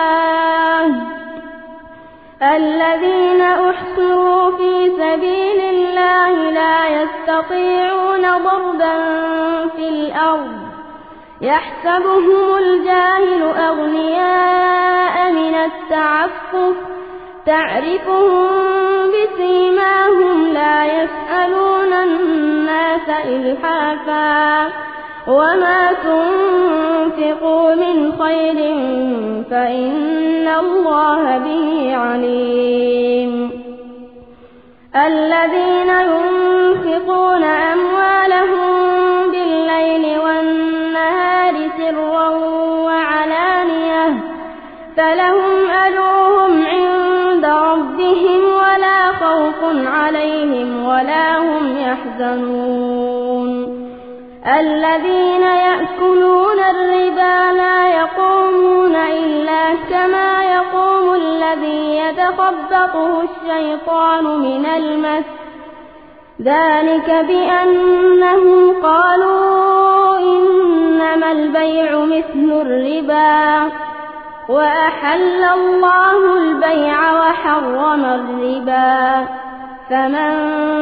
الله لا يستطيعون ضربا في الأرض يحسبهم الجاهل أغنياء من التعفف تعرفهم بسيماهم لا يسألون الناس إلحافا وما تنفقوا من خير فإن الله به عليم الذين ينفقون أموالهم بالليل والنهار سرا وعلانية فلهم أجرهم عند ربهم ولا خوف عليهم ولا هم يحزنون الذين يأكلون الربا لا يقومون إلا كما يقوم الذي يتخبطه الشيطان من المس ذلك بأنهم قالوا إنما البيع مثل الربا وأحل الله البيع وحرم الربا فمن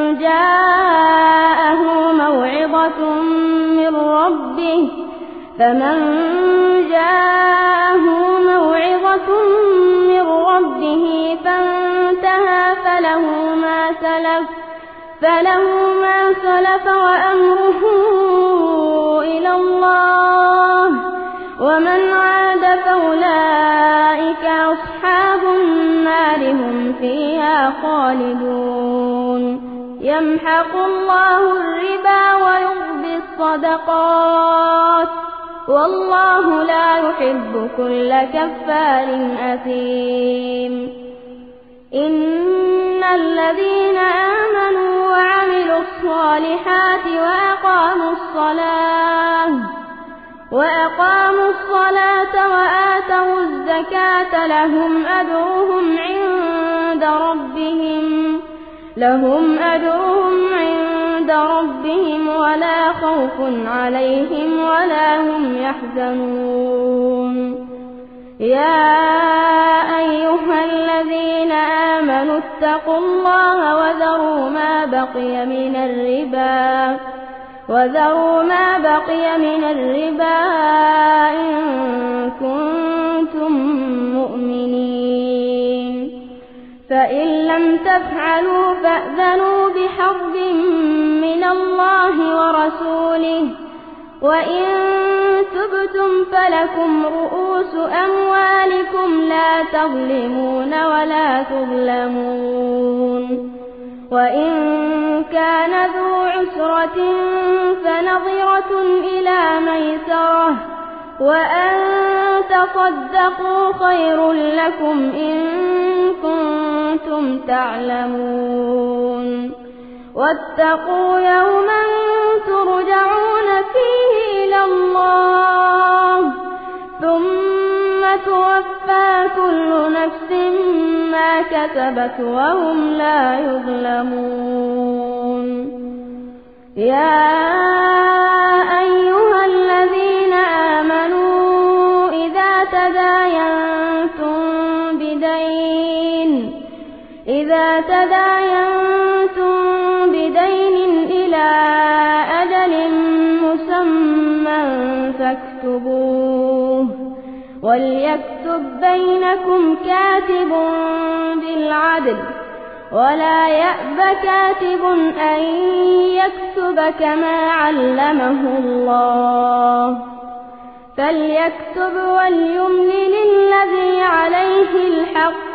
جاءه موعظة من ربه فانتهى فله ما سلف وأمره إلى الله ومن عاد فأولئك أصحاب النار هم فيها خالدون يمحق الله الربا ويربي الصدقات والله لا يحب كل كفار أثيم إن الذين آمنوا وعملوا الصالحات وأقاموا الصلاة وآتوا الزكاة لهم أجرهم عند ربهم ولا خوف عليهم ولا هم يحزنون يا أيها الذين آمنوا اتقوا الله وذروا ما بقي من الربا إن كنتم مؤمنين فإن لم تفعلوا فأذنوا بحرب من الله ورسوله وإن تبتم فلكم رؤوس أموالكم لا تظلمون ولا تظلمون وإن كان ذو عسرة فنظرة إلى ميسرة وأن تصدقوا خير لكم إن كنتم تعلمون واتقوا يوما ترجعون فيه إلى الله ثم توفى كل نفس ما كسبت وهم لا يظلمون يا أيها الذين آمنوا إذا تداينتم بدين إلى أجل مسمى فاكتبوه وليكتب بينكم كاتب بالعدل ولا يأب كاتب أن يكتب كما علمه الله فليكتب وليملل الذي عليه الحق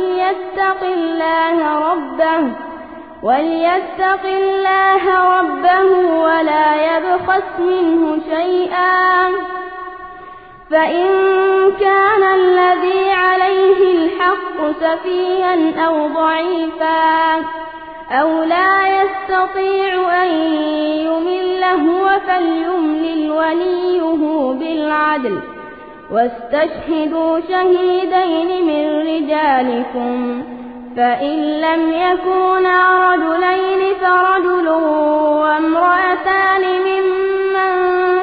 وليتق الله ربه ولا يبخس منه شيئا فإن كان الذي عليه الحق سفيها أو ضعيفا أو لا يستطيع أن يمل هو فليملل وليه بالعدل واستشهدوا شهيدين من رجالكم فإن لم يكونا رجلين فرجل وامرأتان ممن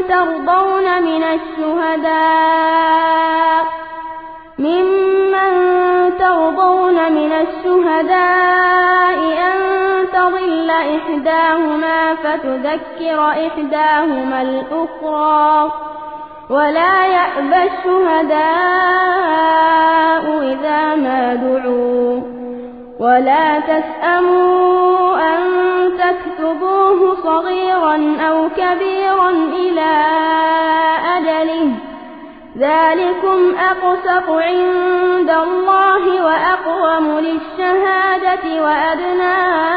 ترضون من الشهداء أن تضل إحداهما فتذكر إحداهما الأخرى ولا يأبى الشهداء إذا ما دعوا ولا تسأموا أن تكتبوه صغيرا أو كبيرا إلى أجله ذلكم أقسط عند الله وأقوم للشهادة وأدنى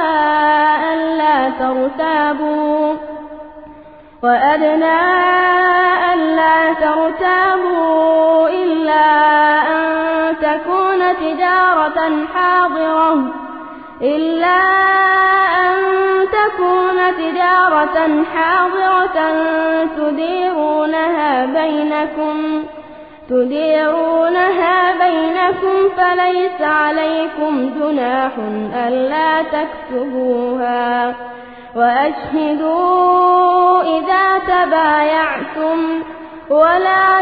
ألا ترتابوا إلا أن تكون تجارة حاضرة تديرونها بينكم فليس عليكم جناح ألا تكتبوها وأشهدوا إذا تبايعتم ولا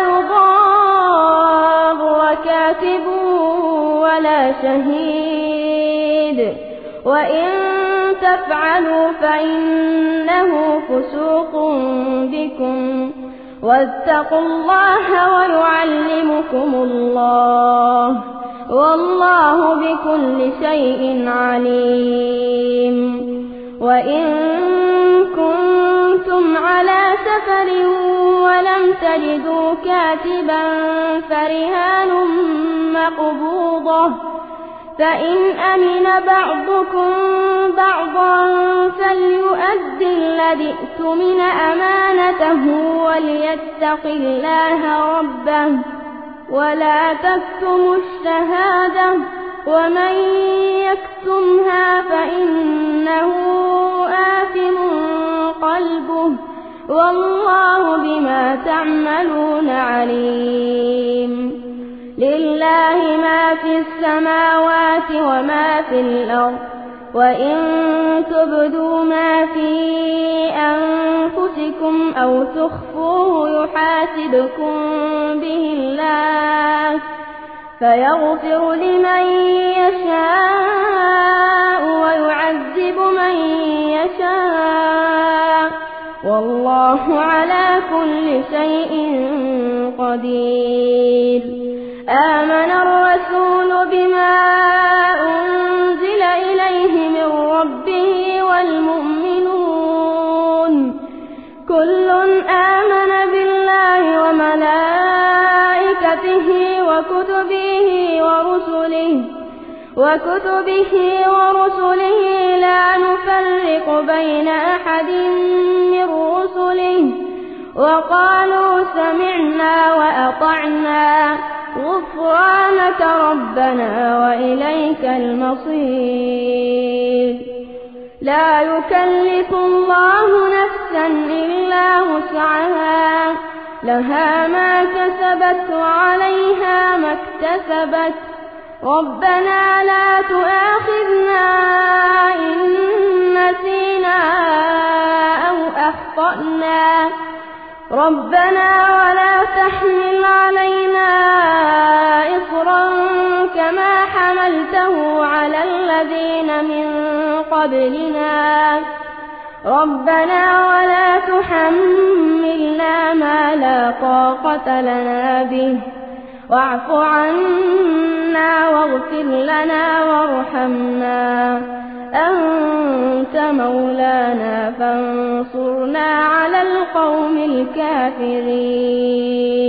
يضار كاتب ولا شهيد وإن تفعلوا فإنه فسوق بكم واتقوا الله ويعلمكم الله والله بكل شيء عليم وإن كنتم على سفر ولم تجدوا كاتبا فرهان مقبوضة فإن أمن بعضكم بعضا فليؤد الذي اؤتمن أمانته وليتق الله ربه ولا تكتموا الشهادة ومن يكتمها فإنه آثم قلبه والله بما تعملون عليم لله ما في السماوات وما في الأرض وإن تبدوا ما في أنفسكم أو تخفوه يحاسبكم به الله فيغفر لمن يشاء ويعذب من يشاء والله على كل شيء قدير آمن الرسول بما أنزل إليه من ربه والمؤمنون كل آمن بالله وملائكته وكتبه ورسله لا نفرق بين أحد من رسله وقالوا سمعنا وأطعنا غفرانك ربنا وإليك المصير لا يكلف الله نفسا إلا وسعها لها ما كسبت وعليها ما اكتسبت ربنا لا تؤاخذنا إن نسينا أو أخطأنا ربنا ولا تحمل علينا إصرا كما حملته على الذين من قبلنا ربنا ولا تحملنا ما لا طاقة لنا به واعف عنا واغفر لنا وارحمنا أنت مولانا فانصرنا على القوم الكافرين.